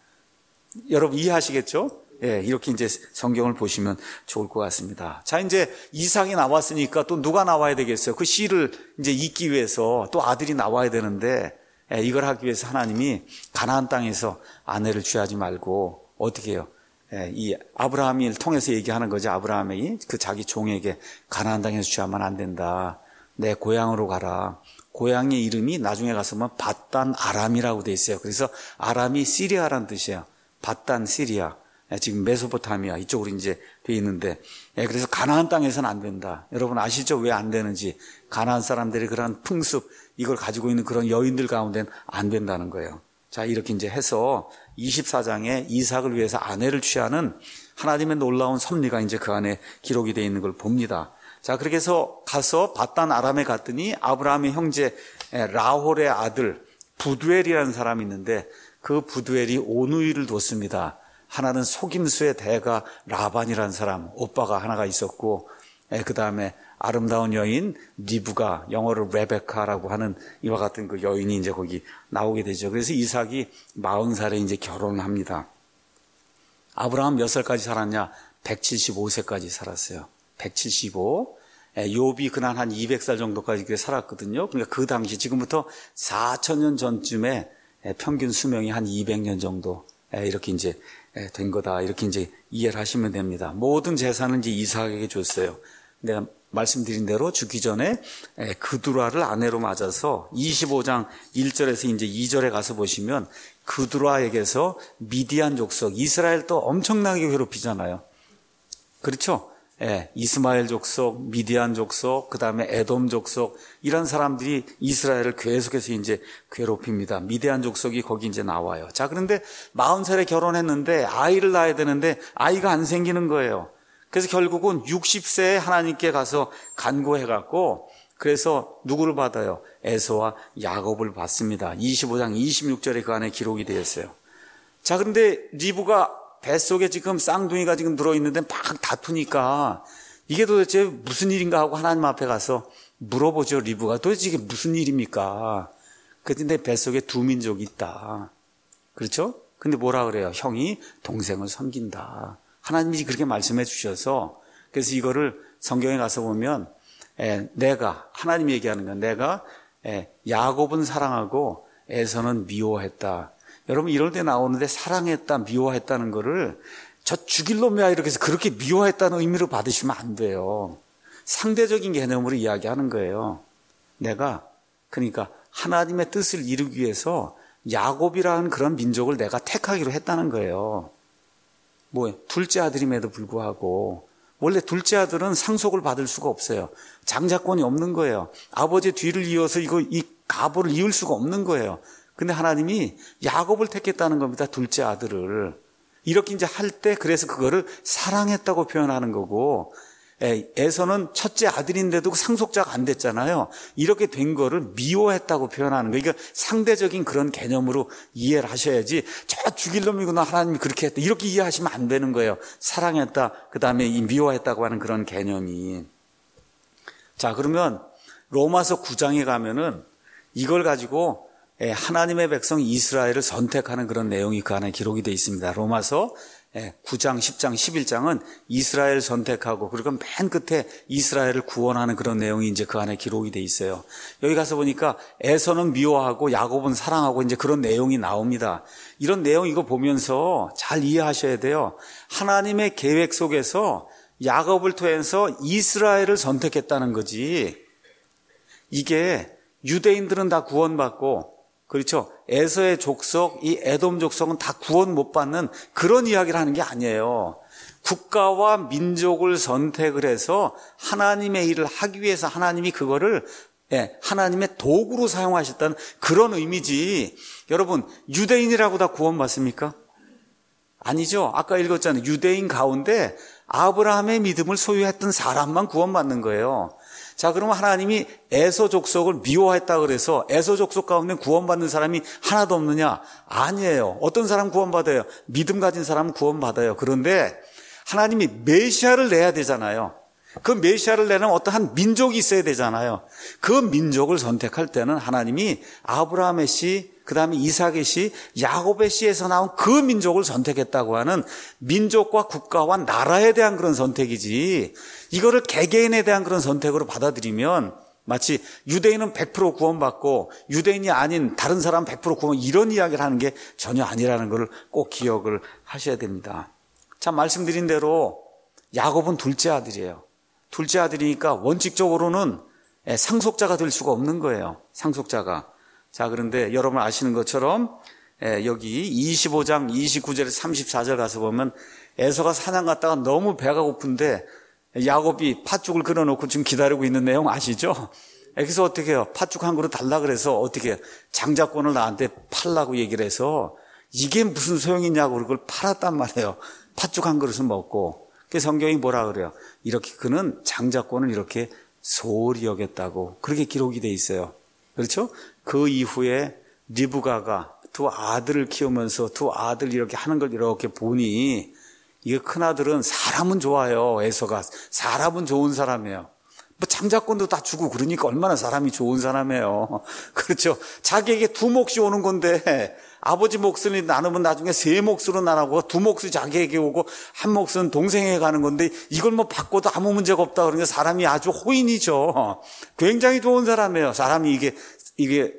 여러분 이해하시겠죠? 이렇게 이제 성경을 보시면 좋을 것 같습니다. 자, 이제 이삭이 나왔으니까 또 누가 나와야 되겠어요? 그 씨를 이제 잇기 위해서 또 아들이 나와야 되는데 이걸 하기 위해서 하나님이 가나안 땅에서 아내를 취하지 말고 어떻게 해요? 이 아브라함을 통해서 얘기하는 거죠. 아브라함이 그 자기 종에게 가나안 땅에서 취하면 안 된다. 내 고향으로 가라. 고향의 이름이 나중에 가서면 밧단 아람이라고 돼 있어요. 그래서 아람이 시리아라는 뜻이에요. 밧단 시리아. 지금 메소포타미아 이쪽으로 이제 돼 있는데, 그래서 가나안 땅에서는 안 된다. 여러분 아시죠? 왜 안 되는지. 가나안 사람들이 그런 풍습, 이걸 가지고 있는 그런 여인들 가운데는 안 된다는 거예요. 자, 이렇게 이제 해서 24장에 이삭을 위해서 아내를 취하는 하나님의 놀라운 섭리가 이제 그 안에 기록이 되어 있는 걸 봅니다. 자, 그렇게 해서 가서 밧단 아람에 갔더니 아브라함의 형제 라홀의 아들 부두엘이라는 사람이 있는데 그 부두엘이 오누이를 뒀습니다. 하나는 속임수의 대가 라반이라는 사람, 오빠가 하나가 있었고, 그 다음에 아름다운 여인 리브가, 영어로 레베카라고 하는 이와 같은 그 여인이 이제 거기 나오게 되죠. 그래서 이삭이 40살에 이제 결혼을 합니다. 아브라함 몇 살까지 살았냐? 175세까지 살았어요. 175. 욥이 그날 한 200살 정도까지 살았거든요. 그러니까 그 당시 지금부터 4,000년 전쯤에 평균 수명이 한 200년 정도 이렇게 이제 된 거다. 이렇게 이제 이해를 하시면 됩니다. 모든 재산은 이제 이삭에게 줬어요. 내가 말씀드린 대로 죽기 전에 그두라를 아내로 맞아서 25장 1절에서 이제 2절에 가서 보시면 그두라에게서 미디안 족속, 이스라엘도 엄청나게 괴롭히잖아요. 그렇죠? 이스마엘 족속, 미디안 족속, 그 다음에 에돔 족속, 이런 사람들이 이스라엘을 계속해서 이제 괴롭힙니다. 미디안 족속이 거기 이제 나와요. 자, 그런데 40살에 결혼했는데 아이를 낳아야 되는데 아이가 안 생기는 거예요. 그래서 결국은 60세에 하나님께 가서 간구해갖고, 그래서 누구를 받아요? 에서와 야곱을 받습니다. 25장 26절에 그 안에 기록이 되어 있어요. 자, 그런데 리브가 뱃속에 지금 쌍둥이가 지금 들어있는데 막 다투니까 이게 도대체 무슨 일인가 하고 하나님 앞에 가서 물어보죠. 리브가 도대체 이게 무슨 일입니까? 그런데 내 뱃속에 두 민족이 있다. 그렇죠? 근데 뭐라 그래요? 형이 동생을 섬긴다. 하나님이 그렇게 말씀해 주셔서 그래서 이거를 성경에 가서 보면 내가 하나님이 얘기하는 건 내가 야곱은 사랑하고 에서는 미워했다. 여러분 이럴 때 나오는데 사랑했다, 미워했다는 거를 저 죽일 놈이야 이렇게 해서 그렇게 미워했다는 의미로 받으시면 안 돼요. 상대적인 개념으로 이야기하는 거예요. 내가 그러니까 하나님의 뜻을 이루기 위해서 야곱이라는 그런 민족을 내가 택하기로 했다는 거예요. 둘째 아들임에도 불구하고 원래 둘째 아들은 상속을 받을 수가 없어요. 장자권이 없는 거예요. 아버지 뒤를 이어서 이 가보를 이을 수가 없는 거예요. 근데 하나님이 야곱을 택했다는 겁니다. 둘째 아들을. 이렇게 이제 할 때 그래서 그거를 사랑했다고 표현하는 거고 에서는 첫째 아들인데도 상속자가 안 됐잖아요. 이렇게 된 거를 미워했다고 표현하는 거예요. 그러니까 상대적인 그런 개념으로 이해를 하셔야지 저 죽일 놈이구나 하나님이 그렇게 했다 이렇게 이해하시면 안 되는 거예요. 사랑했다 그다음에 이 미워했다고 하는 그런 개념이. 자 그러면 로마서 9장에 가면은 이걸 가지고 하나님의 백성 이스라엘을 선택하는 그런 내용이 그 안에 기록이 되어 있습니다. 로마서 9장, 10장, 11장은 이스라엘 선택하고 그리고 맨 끝에 이스라엘을 구원하는 그런 내용이 이제 그 안에 기록이 되어 있어요. 여기 가서 보니까 에서는 미워하고 야곱은 사랑하고 이제 그런 내용이 나옵니다. 이런 내용 이거 보면서 잘 이해하셔야 돼요. 하나님의 계획 속에서 야곱을 통해서 이스라엘을 선택했다는 거지. 이게 유대인들은 다 구원받고 그렇죠. 에서의 족속, 이 에돔 족속은 다 구원 못 받는 그런 이야기를 하는 게 아니에요. 국가와 민족을 선택을 해서 하나님의 일을 하기 위해서 하나님이 그거를 하나님의 도구로 사용하셨다는 그런 의미지. 여러분 유대인이라고 다 구원받습니까? 아니죠. 아까 읽었잖아요. 유대인 가운데 아브라함의 믿음을 소유했던 사람만 구원받는 거예요. 자, 그러면 하나님이 에서 족속을 미워했다 그래서 에서 족속 가운데 구원받는 사람이 하나도 없느냐? 아니에요. 어떤 사람 구원받아요? 믿음 가진 사람은 구원받아요. 그런데 하나님이 메시아를 내야 되잖아요. 그 메시아를 내는 어떠한 민족이 있어야 되잖아요. 그 민족을 선택할 때는 하나님이 아브라함의 씨, 그 다음에 이삭의 씨, 야곱의 씨에서 나온 그 민족을 선택했다고 하는 민족과 국가와 나라에 대한 그런 선택이지 이거를 개개인에 대한 그런 선택으로 받아들이면 마치 유대인은 100% 구원받고 유대인이 아닌 다른 사람 100% 구원 이런 이야기를 하는 게 전혀 아니라는 걸 꼭 기억을 하셔야 됩니다. 자, 말씀드린 대로 야곱은 둘째 아들이에요. 둘째 아들이니까 원칙적으로는 상속자가 될 수가 없는 거예요. 상속자가. 자, 그런데 여러분 아시는 것처럼 여기 25장 29절에서 34절 가서 보면 에서가 사냥 갔다가 너무 배가 고픈데 야곱이 팥죽을 끓여놓고 지금 기다리고 있는 내용 아시죠? 그래서 어떻게 해요? 팥죽 한 그릇 달라 그래서 어떻게 해요? 장자권을 나한테 팔라고 얘기를 해서 이게 무슨 소용이냐고 그걸 팔았단 말이에요. 팥죽 한 그릇을 먹고. 그래서 성경이 뭐라 그래요? 이렇게 그는 장자권을 이렇게 소홀히 여겼다고 그렇게 기록이 돼 있어요. 그렇죠? 그 이후에 리브가가 두 아들을 키우면서 두 아들 이렇게 하는 걸 이렇게 보니 이게 큰아들은 사람은 좋아요. 에서가 사람은 좋은 사람이에요. 뭐 장자권도 다 주고 그러니까 얼마나 사람이 좋은 사람이에요. 그렇죠. 자기에게 두 몫이 오는 건데 아버지 몫을 나누면 나중에 세 몫으로 나누고 두 몫이 자기에게 오고 한 몫은 동생에게 가는 건데 이걸 뭐 바꿔도 아무 문제가 없다 그러니까 사람이 아주 호인이죠. 굉장히 좋은 사람이에요. 사람이 이게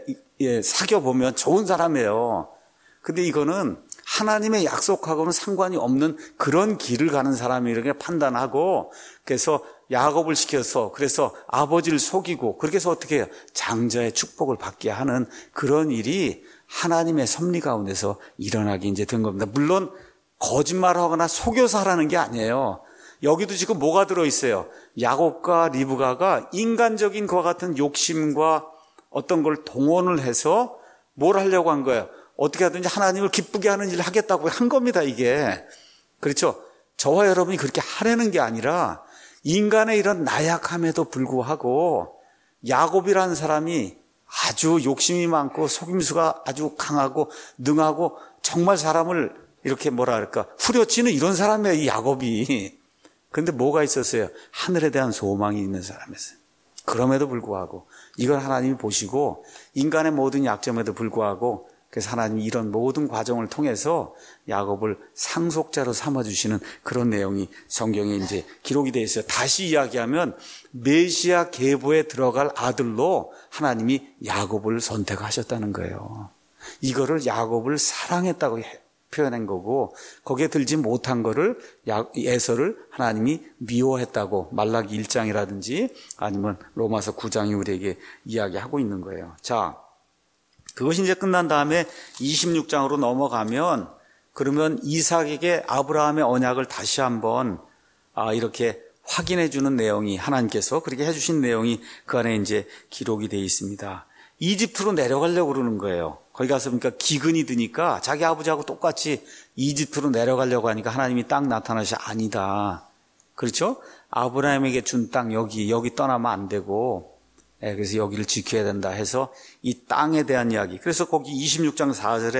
사귀어 보면 좋은 사람이에요. 근데 이거는 하나님의 약속하고는 상관이 없는 그런 길을 가는 사람이 이렇게 판단하고 그래서 야곱을 시켜서 그래서 아버지를 속이고 그렇게 해서 어떻게 해요? 장자의 축복을 받게 하는 그런 일이 하나님의 섭리 가운데서 일어나게 이제 된 겁니다. 물론 거짓말하거나 속여서 하라는 게 아니에요. 여기도 지금 뭐가 들어있어요? 야곱과 리브가가 인간적인 그와 같은 욕심과 어떤 걸 동원을 해서 뭘 하려고 한 거예요? 어떻게 하든지 하나님을 기쁘게 하는 일을 하겠다고 한 겁니다, 이게. 그렇죠? 저와 여러분이 그렇게 하려는 게 아니라 인간의 이런 나약함에도 불구하고 야곱이라는 사람이 아주 욕심이 많고 속임수가 아주 강하고 능하고 정말 사람을 이렇게 후려치는 이런 사람이에요, 이 야곱이. 그런데 뭐가 있었어요? 하늘에 대한 소망이 있는 사람이었어요. 그럼에도 불구하고 이걸 하나님이 보시고 인간의 모든 약점에도 불구하고 그래서 하나님이 이런 모든 과정을 통해서 야곱을 상속자로 삼아주시는 그런 내용이 성경에 이제 기록이 되어 있어요. 다시 이야기하면 메시아 계보에 들어갈 아들로 하나님이 야곱을 선택하셨다는 거예요. 이거를 야곱을 사랑했다고 표현한 거고 거기에 들지 못한 거를 에서를 하나님이 미워했다고 말라기 1장이라든지 아니면 로마서 9장이 우리에게 이야기하고 있는 거예요. 자, 그것이 이제 끝난 다음에 26장으로 넘어가면 그러면 이삭에게 아브라함의 언약을 다시 한번 이렇게 확인해 주는 내용이 하나님께서 그렇게 해주신 내용이 그 안에 이제 기록이 되어 있습니다. 이집트로 내려가려고 그러는 거예요. 거기 가서 그러니까 기근이 드니까 자기 아버지하고 똑같이 이집트로 내려가려고 하니까 하나님이 딱 나타나시 아니다. 그렇죠? 아브라함에게 준 땅 여기 떠나면 안 되고 그래서 여기를 지켜야 된다 해서 이 땅에 대한 이야기. 그래서 거기 26장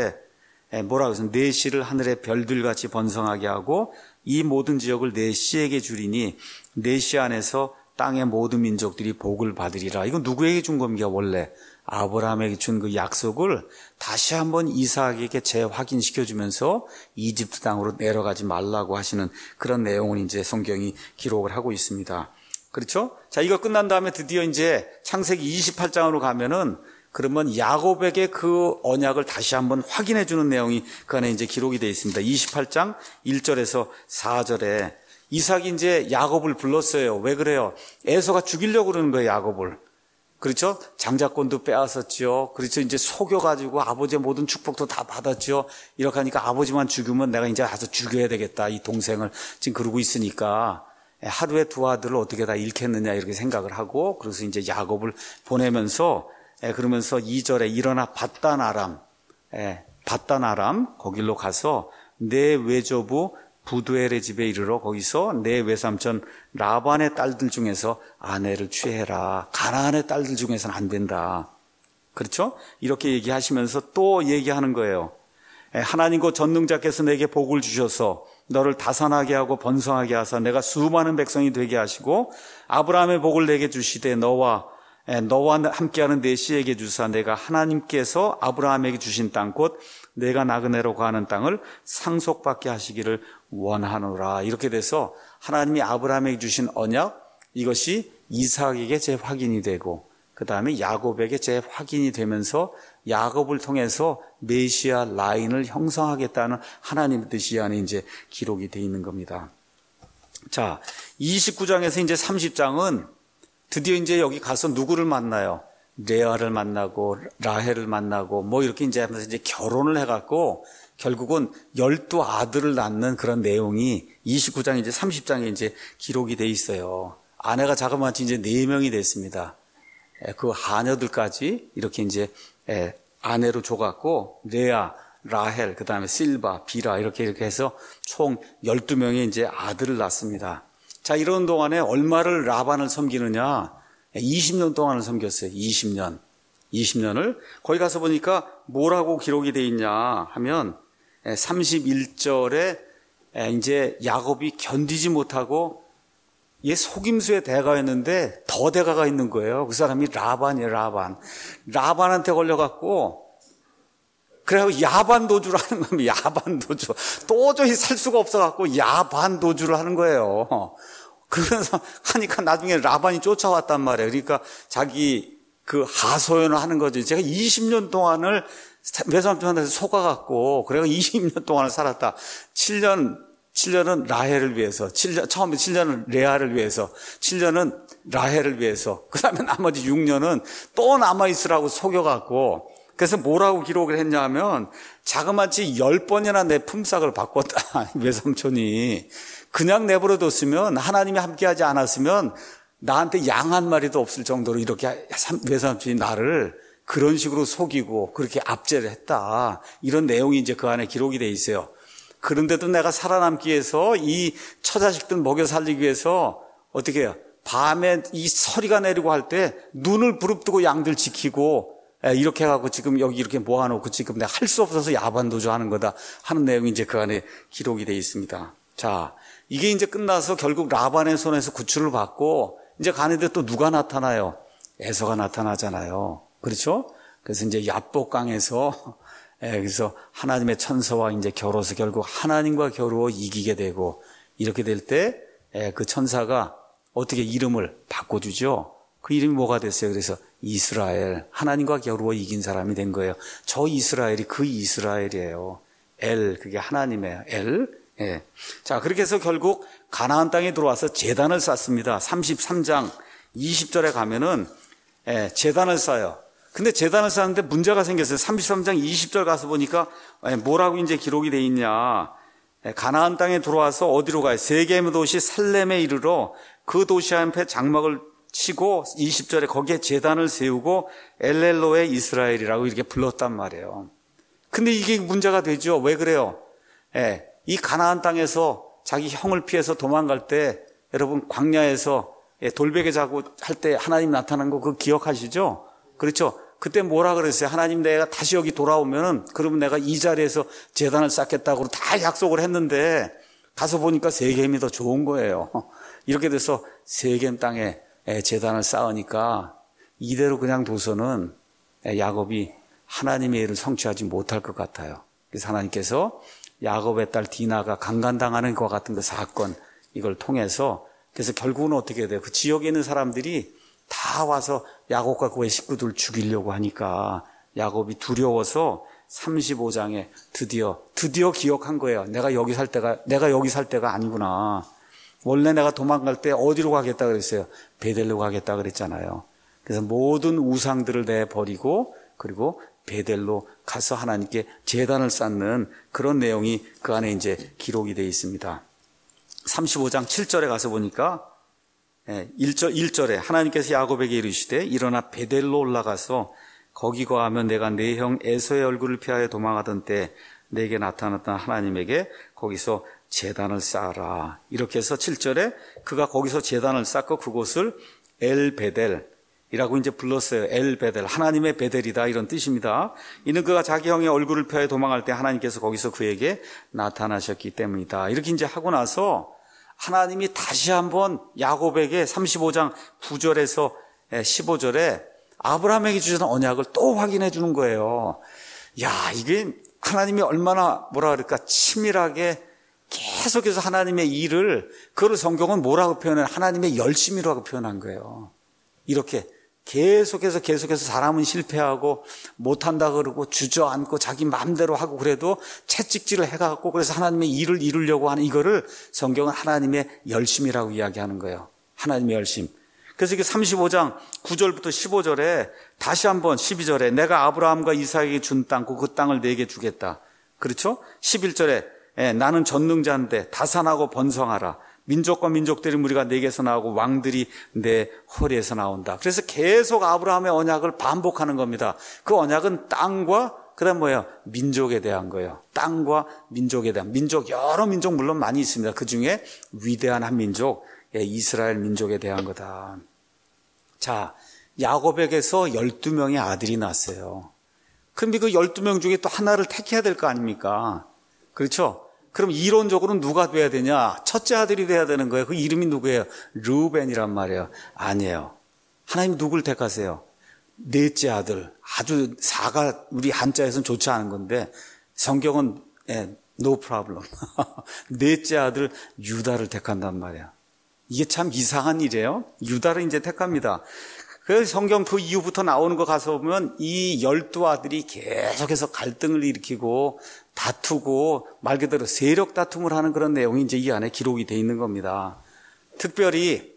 4절에 뭐라고 해서 내 씨를 하늘의 별들같이 번성하게 하고 이 모든 지역을 내 씨에게 주리니 내 씨 안에서 땅의 모든 민족들이 복을 받으리라. 이건 누구에게 준 겁니까 원래? 아브라함에게 준 그 약속을 다시 한번 이삭에게 재확인시켜주면서 이집트 땅으로 내려가지 말라고 하시는 그런 내용을 이제 성경이 기록을 하고 있습니다. 그렇죠? 자, 이거 끝난 다음에 드디어 이제 창세기 28장으로 가면은 그러면 야곱에게 그 언약을 다시 한번 확인해 주는 내용이 그 안에 이제 기록이 되어 있습니다. 28장 1절에서 4절에 이삭이 이제 야곱을 불렀어요. 왜 그래요? 에서가 죽이려고 그러는 거예요, 야곱을. 그렇죠? 장자권도 빼앗았죠. 그렇죠? 이제 속여가지고 아버지의 모든 축복도 다 받았죠. 이렇게 하니까 아버지만 죽으면 내가 이제 가서 죽여야 되겠다. 이 동생을 지금 그러고 있으니까 하루에 두 아들을 어떻게 다 잃겠느냐 이렇게 생각을 하고 그래서 이제 야곱을 보내면서 그러면서 2절에 일어나 밧단 아람 거길로 가서 내 외조부 부두엘의 집에 이르러 거기서 내 외삼촌 라반의 딸들 중에서 아내를 취해라. 가나안의 딸들 중에서는 안 된다. 그렇죠? 이렇게 얘기하시면서 또 얘기하는 거예요. 하나님 곧 전능자께서 내게 복을 주셔서 너를 다산하게 하고 번성하게 하사 내가 수많은 백성이 되게 하시고 아브라함의 복을 내게 주시되 너와 함께하는 내 씨에게 주사 내가 하나님께서 아브라함에게 주신 땅 곧 내가 나그네로 가는 땅을 상속받게 하시기를 원하노라. 이렇게 돼서 하나님이 아브라함에게 주신 언약 이것이 이삭에게 재확인이 되고 그 다음에 야곱에게 재확인이 되면서 야곱을 통해서 메시아 라인을 형성하겠다는 하나님의 뜻이 안에 이제 기록이 되어 있는 겁니다. 자, 29장에서 이제 30장은 드디어 이제 여기 가서 누구를 만나요? 레아를 만나고 라헬을 만나고 뭐 이렇게 이제 하면서 이제 결혼을 해갖고 결국은 12아들을 낳는 그런 내용이 29장 이제 30장에 이제 기록이 돼 있어요. 아내가 자그마치 이제 4명이 됐습니다. 그 하녀들까지 이렇게 이제 아내로 줘갖고 레아, 라헬, 그 다음에 실바, 비라 이렇게 해서 총 12명의 이제 아들을 낳습니다. 자, 이런 동안에 얼마를 라반을 섬기느냐? 20년 동안을 섬겼어요. 20년을. 거기 가서 보니까 뭐라고 기록이 돼 있냐 하면 31절에 이제 야곱이 견디지 못하고 얘 속임수의 대가였는데 더 대가가 있는 거예요. 그 사람이 라반이에요. 라반한테 걸려갖고 그래서 야반도주를 하는 겁니다. 야반도주. 도저히 살 수가 없어갖고 야반도주를 하는 거예요. 그러면서 하니까 나중에 라반이 쫓아왔단 말이에요. 그러니까 자기 그 하소연을 하는 거죠. 제가 20년 동안을 외삼촌한테 속아갖고 그래서 20년 동안을 살았다. 7년은 라헬을 위해서, 처음에 7년은 레아를 위해서, 7년은 라헬을 위해서, 그 다음에 나머지 6년은 또 남아있으라고 속여갖고 그래서 뭐라고 기록을 했냐면 자그마치 10번이나 내 품삯을 바꿨다. 외삼촌이. 그냥 내버려뒀으면 하나님이 함께하지 않았으면 나한테 양 한 마리도 없을 정도로 이렇게 외삼촌이 나를 그런 식으로 속이고 그렇게 압제를 했다. 이런 내용이 이제 그 안에 기록이 돼 있어요. 그런데도 내가 살아남기 위해서 이 처자식들 먹여 살리기 위해서 어떻게 해요? 밤에 이 서리가 내리고 할 때 눈을 부릅뜨고 양들 지키고 이렇게 해갖고 지금 여기 이렇게 모아놓고 지금 내가 할 수 없어서 야반도주 하는 거다 하는 내용이 이제 그 안에 기록이 돼 있습니다. 자, 이게 이제 끝나서 결국 라반의 손에서 구출을 받고 이제 가는데 또 누가 나타나요? 에서가 나타나잖아요. 그렇죠? 그래서 이제 야복강에서 그래서 하나님의 천사와 이제 겨뤄서 결국 하나님과 겨루어 이기게 되고 이렇게 될 때 그 천사가 어떻게 이름을 바꿔주죠? 그 이름이 뭐가 됐어요? 그래서 이스라엘, 하나님과 겨루어 이긴 사람이 된 거예요. 저 이스라엘이 그 이스라엘이에요. 그게 하나님의 예. 자, 그렇게 해서 결국 가나안 땅에 들어와서 제단을 쌓습니다. 33장 20절에 가면은 제단을 쌓아요. 근데 제단을 쌓는데 문제가 생겼어요. 33장 20절 가서 보니까 뭐라고 이제 기록이 돼 있냐. 가나안 땅에 들어와서 어디로 가요? 세겜의 도시 살렘에 이르러 그 도시 앞에 장막을 치고 20절에 거기에 제단을 세우고 엘렐로의 이스라엘이라고 이렇게 불렀단 말이에요. 근데 이게 문제가 되죠. 왜 그래요? 이 가나안 땅에서 자기 형을 피해서 도망갈 때 여러분 광야에서 돌베개 자고 할 때 하나님 나타난 거 그거 기억하시죠? 그렇죠? 그때 뭐라 그랬어요? 하나님 내가 다시 여기 돌아오면은 그러면 내가 이 자리에서 제단을 쌓겠다고 다 약속을 했는데 가서 보니까 세겜이 더 좋은 거예요. 이렇게 돼서 세겜 땅에 제단을 쌓으니까 이대로 그냥 둬서는 야곱이 하나님의 일을 성취하지 못할 것 같아요. 그래서 하나님께서 야곱의 딸 디나가 강간당하는 것 같은 그 사건 이걸 통해서 그래서 결국은 어떻게 돼요? 그 지역에 있는 사람들이 다 와서 야곱과 그의 식구들을 죽이려고 하니까 야곱이 두려워서 35장에 드디어 기억한 거예요. 내가 여기 살 때가 아니구나. 원래 내가 도망갈 때 어디로 가겠다 그랬어요? 베델로 가겠다 그랬잖아요. 그래서 모든 우상들을 내버리고 그리고 베델로 가서 하나님께 제단을 쌓는 그런 내용이 그 안에 이제 기록이 되어 있습니다. 35장 7절에 가서 보니까 1절에 하나님께서 야곱에게 이르시되 일어나 베델로 올라가서 거기 거하면 내가 내 형 에서의 얼굴을 피하여 도망하던 때 내게 나타났던 하나님에게 거기서 제단을 쌓아라. 이렇게 해서 7절에 그가 거기서 제단을 쌓고 그곳을 엘베델이라고 이제 불렀어요. 엘베델, 하나님의 베델이다 이런 뜻입니다. 이는 그가 자기 형의 얼굴을 피하여 도망할 때 하나님께서 거기서 그에게 나타나셨기 때문이다. 이렇게 이제 하고 나서 하나님이 다시 한번 야곱에게 35장 9절에서 15절에 아브라함에게 주신 언약을 또 확인해 주는 거예요. 야, 이게 하나님이 얼마나 뭐라 그럴까 치밀하게 계속해서 하나님의 일을 그걸 성경은 뭐라고 표현해? 하나님의 열심이라고 표현한 거예요. 이렇게 계속해서 사람은 실패하고 못한다 그러고 주저앉고 자기 마음대로 하고 그래도 채찍질을 해갖고 그래서 하나님의 일을 이루려고 하는 이거를 성경은 하나님의 열심이라고 이야기하는 거예요. 하나님의 열심. 그래서 이게 35장 9절부터 15절에 다시 한번 12절에 내가 아브라함과 이삭에게 준 땅 그 땅을 내게 주겠다. 그렇죠? 11절에 나는 전능자인데 다산하고 번성하라. 민족과 민족들의 무리가 내게서 나오고 왕들이 내 허리에서 나온다. 그래서 계속 아브라함의 언약을 반복하는 겁니다. 그 언약은 땅과 그다음 뭐예요? 민족에 대한 거예요. 땅과 민족에 대한 여러 민족 물론 많이 있습니다. 그 중에 위대한 한 민족 이스라엘 민족에 대한 거다. 자, 야곱에게서 12명의 아들이 났어요. 그런데 그 12명 중에 또 하나를 택해야 될 거 아닙니까? 그렇죠? 그럼 이론적으로는 누가 돼야 되냐? 첫째 아들이 돼야 되는 거예요. 그 이름이 누구예요? 르우벤이란 말이에요. 아니에요. 하나님 누굴 택하세요? 넷째 아들. 아주 사가 우리 한자에서는 좋지 않은 건데 성경은 no problem. 넷째 아들 유다를 택한단 말이에요. 이게 참 이상한 일이에요. 유다를 이제 택합니다. 그래서 성경 그 이후부터 나오는 거 가서 보면 이 12아들이 계속해서 갈등을 일으키고 다투고 말 그대로 세력 다툼을 하는 그런 내용이 이제 이 안에 기록이 돼 있는 겁니다. 특별히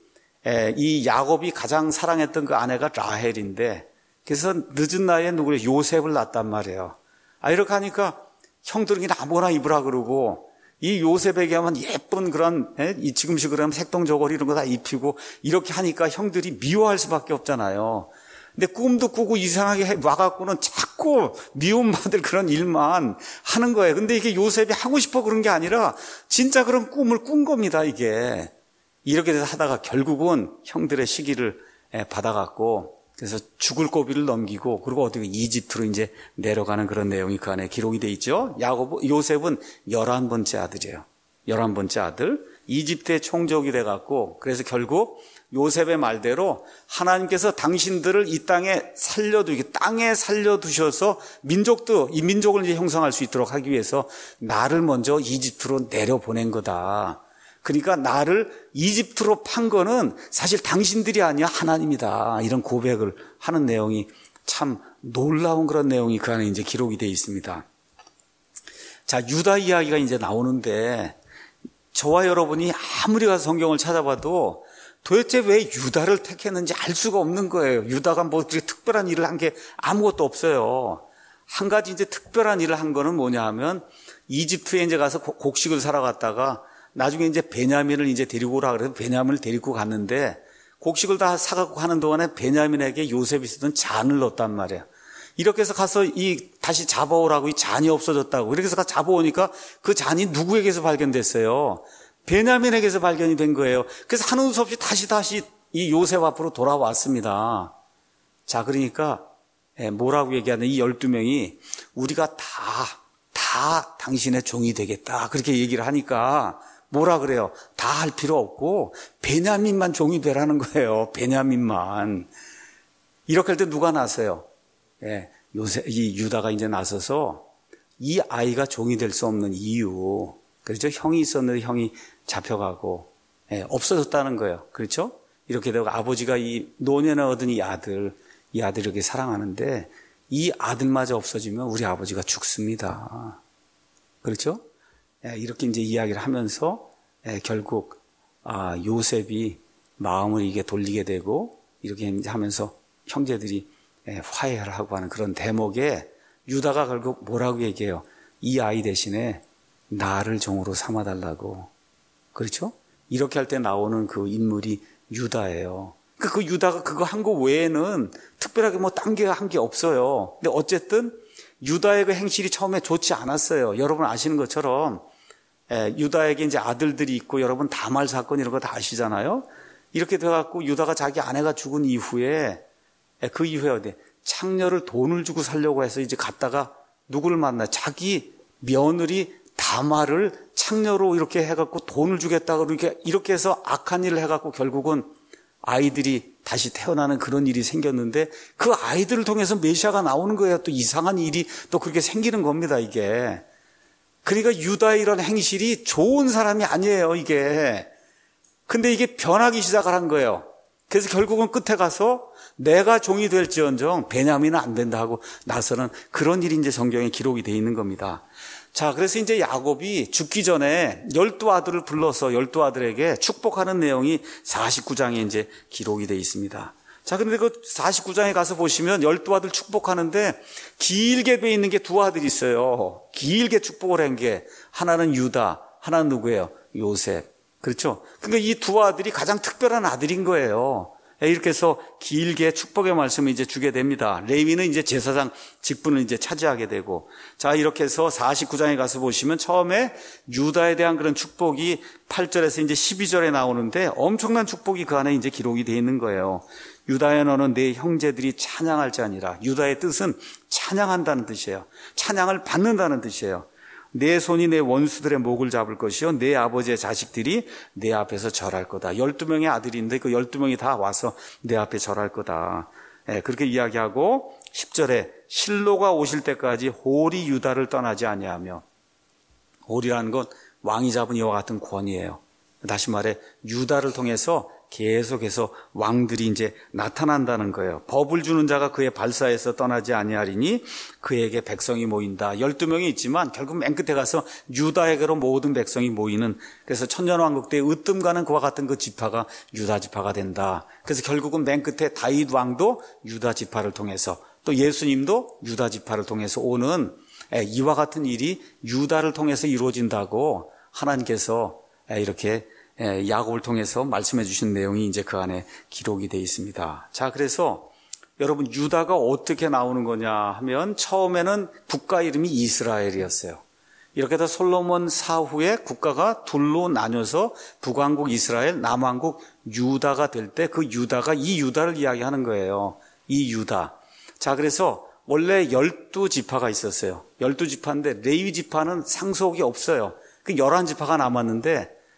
이 야곱이 가장 사랑했던 그 아내가 라헬인데 그래서 늦은 나이에 누구를 요셉을 낳았단 말이에요. 이렇게 하니까 형들은 그냥 아무거나 입으라 그러고 이 요셉에게 하면 예쁜 그런 이 지금식 그러면 색동저고리 이런 거 다 입히고 이렇게 하니까 형들이 미워할 수밖에 없잖아요. 근데 꿈도 꾸고 이상하게 와갖고는 자꾸 미움받을 그런 일만 하는 거예요. 근데 이게 요셉이 하고 싶어 그런 게 아니라 진짜 그런 꿈을 꾼 겁니다, 이게. 이렇게 돼서 하다가 결국은 형들의 시기를 받아갖고 그래서 죽을 고비를 넘기고 그리고 어떻게 이집트로 이제 내려가는 그런 내용이 그 안에 기록이 돼 있죠. 요셉은 11번째 아들이에요. 11번째 아들. 이집트의 총족이 돼갖고 그래서 결국 요셉의 말대로 하나님께서 당신들을 이 땅에 살려두셔서 이 민족을 이제 형성할 수 있도록 하기 위해서 나를 먼저 이집트로 내려보낸 거다. 그러니까 나를 이집트로 판 거는 사실 당신들이 아니야 하나님이다. 이런 고백을 하는 내용이 참 놀라운 그런 내용이 그 안에 이제 기록이 되어 있습니다. 자, 유다 이야기가 이제 나오는데 저와 여러분이 아무리 가서 성경을 찾아봐도 도대체 왜 유다를 택했는지 알 수가 없는 거예요. 유다가 뭐 그렇게 특별한 일을 한 게 아무것도 없어요. 한 가지 이제 특별한 일을 한 거는 뭐냐 하면 이집트에 이제 가서 곡식을 사러 갔다가 나중에 이제 베냐민을 이제 데리고 오라 그래서 베냐민을 데리고 갔는데 곡식을 다 사갖고 가는 동안에 베냐민에게 요셉이 쓰던 잔을 넣었단 말이에요. 이렇게 해서 가서 다시 잡아오라고 이 잔이 없어졌다고. 이렇게 해서 잡아오니까 그 잔이 누구에게서 발견됐어요? 베냐민에게서 발견이 된 거예요. 그래서 하는 수 없이 다시 이 요셉 앞으로 돌아왔습니다. 자, 그러니까 뭐라고 얘기하는 이 12명이 우리가 다 당신의 종이 되겠다. 그렇게 얘기를 하니까 뭐라 그래요? 다 할 필요 없고 베냐민만 종이 되라는 거예요. 베냐민만. 이렇게 할 때 누가 나서요? 이 유다가 이제 나서서 이 아이가 종이 될 수 없는 이유. 그렇죠? 형이 있었는데 형이 잡혀가고 없어졌다는 거예요. 그렇죠? 이렇게 되고 아버지가 이 노년에 얻은 이 아들 이렇게 사랑하는데 이 아들마저 없어지면 우리 아버지가 죽습니다. 그렇죠? 이렇게 이제 이야기를 하면서 결국 요셉이 마음을 이게 돌리게 되고 이렇게 이제 하면서 형제들이 화해를 하고 하는 그런 대목에 유다가 결국 뭐라고 얘기해요? 이 아이 대신에 나를 종으로 삼아달라고. 그렇죠? 이렇게 할 때 나오는 그 인물이 유다예요. 그 유다가 그거 한 거 외에는 특별하게 뭐 딴 게 한 게 없어요. 근데 어쨌든 유다의 그 행실이 처음에 좋지 않았어요. 여러분 아시는 것처럼 유다에게 이제 아들들이 있고 여러분 다말 사건 이런 거 다 아시잖아요. 이렇게 돼갖고 유다가 자기 아내가 죽은 이후에 그 이후에 어디 창녀를 돈을 주고 살려고 해서 이제 갔다가 누구를 만나 자기 며느리 다말을 창녀로 이렇게 해갖고 돈을 주겠다고 이렇게 해서 악한 일을 해갖고 결국은 아이들이 다시 태어나는 그런 일이 생겼는데 그 아이들을 통해서 메시아가 나오는 거예요. 또 이상한 일이 또 그렇게 생기는 겁니다, 이게. 그러니까 유다의 이런 행실이 좋은 사람이 아니에요, 이게. 근데 이게 변하기 시작을 한 거예요. 그래서 결국은 끝에 가서 내가 종이 될지언정 베냐민은 안 된다 하고 나서는 그런 일이 이제 성경에 기록이 되어 있는 겁니다. 자, 그래서 이제 야곱이 죽기 전에 12아들을 불러서 12아들에게 축복하는 내용이 49장에 이제 기록이 되어 있습니다. 자, 근데 그 49장에 가서 보시면 12아들 축복하는데 길게 돼 있는 게 두 아들이 있어요. 길게 축복을 한 게 하나는 유다, 하나는 누구예요? 요셉. 그렇죠? 그러니까 이 두 아들이 가장 특별한 아들인 거예요. 이렇게 해서 길게 축복의 말씀을 이제 주게 됩니다. 레위는 이제 제사장 직분을 이제 차지하게 되고. 자, 이렇게 해서 49장에 가서 보시면 처음에 유다에 대한 그런 축복이 8절에서 이제 12절에 나오는데 엄청난 축복이 그 안에 이제 기록이 되어 있는 거예요. 유다야 너는 내 형제들이 찬양할 자니라. 유다의 뜻은 찬양한다는 뜻이에요. 찬양을 받는다는 뜻이에요. 내 손이 내 원수들의 목을 잡을 것이요 내 아버지의 자식들이 내 앞에서 절할 거다. 12명의 아들인데 그 12명이 다 와서 내 앞에 절할 거다. 그렇게 이야기하고 10절에 실로가 오실 때까지 홀이 유다를 떠나지 아니하며, 홀이라는 건 왕이 잡은 이와 같은 권위예요. 다시 말해 유다를 통해서 계속해서 왕들이 이제 나타난다는 거예요. 법을 주는 자가 그의 발사에서 떠나지 아니하리니 그에게 백성이 모인다. 12명이 있지만 결국 맨 끝에 가서 유다에게로 모든 백성이 모이는, 그래서 천년왕국 때 으뜸가는 그와 같은 그 지파가 유다 지파가 된다. 그래서 결국은 맨 끝에 다윗 왕도 유다 지파를 통해서, 또 예수님도 유다 지파를 통해서 오는 이와 같은 일이 유다를 통해서 이루어진다고 하나님께서 이렇게 야곱을 통해서 말씀해 주신 내용이 이제 그 안에 기록이 되어 있습니다. 자, 그래서 여러분 유다가 어떻게 나오는 거냐 하면 처음에는 국가 이름이 이스라엘이었어요. 이렇게 해서 솔로몬 사후에 국가가 둘로 나뉘어서 북왕국 이스라엘, 남왕국 유다가 될 때 그 유다가 이 유다를 이야기하는 거예요. 이 유다. 자, 그래서 원래 12지파가 있었어요. 12지파인데 레위 지파는 상속이 없어요. 그 11지파가 남았는데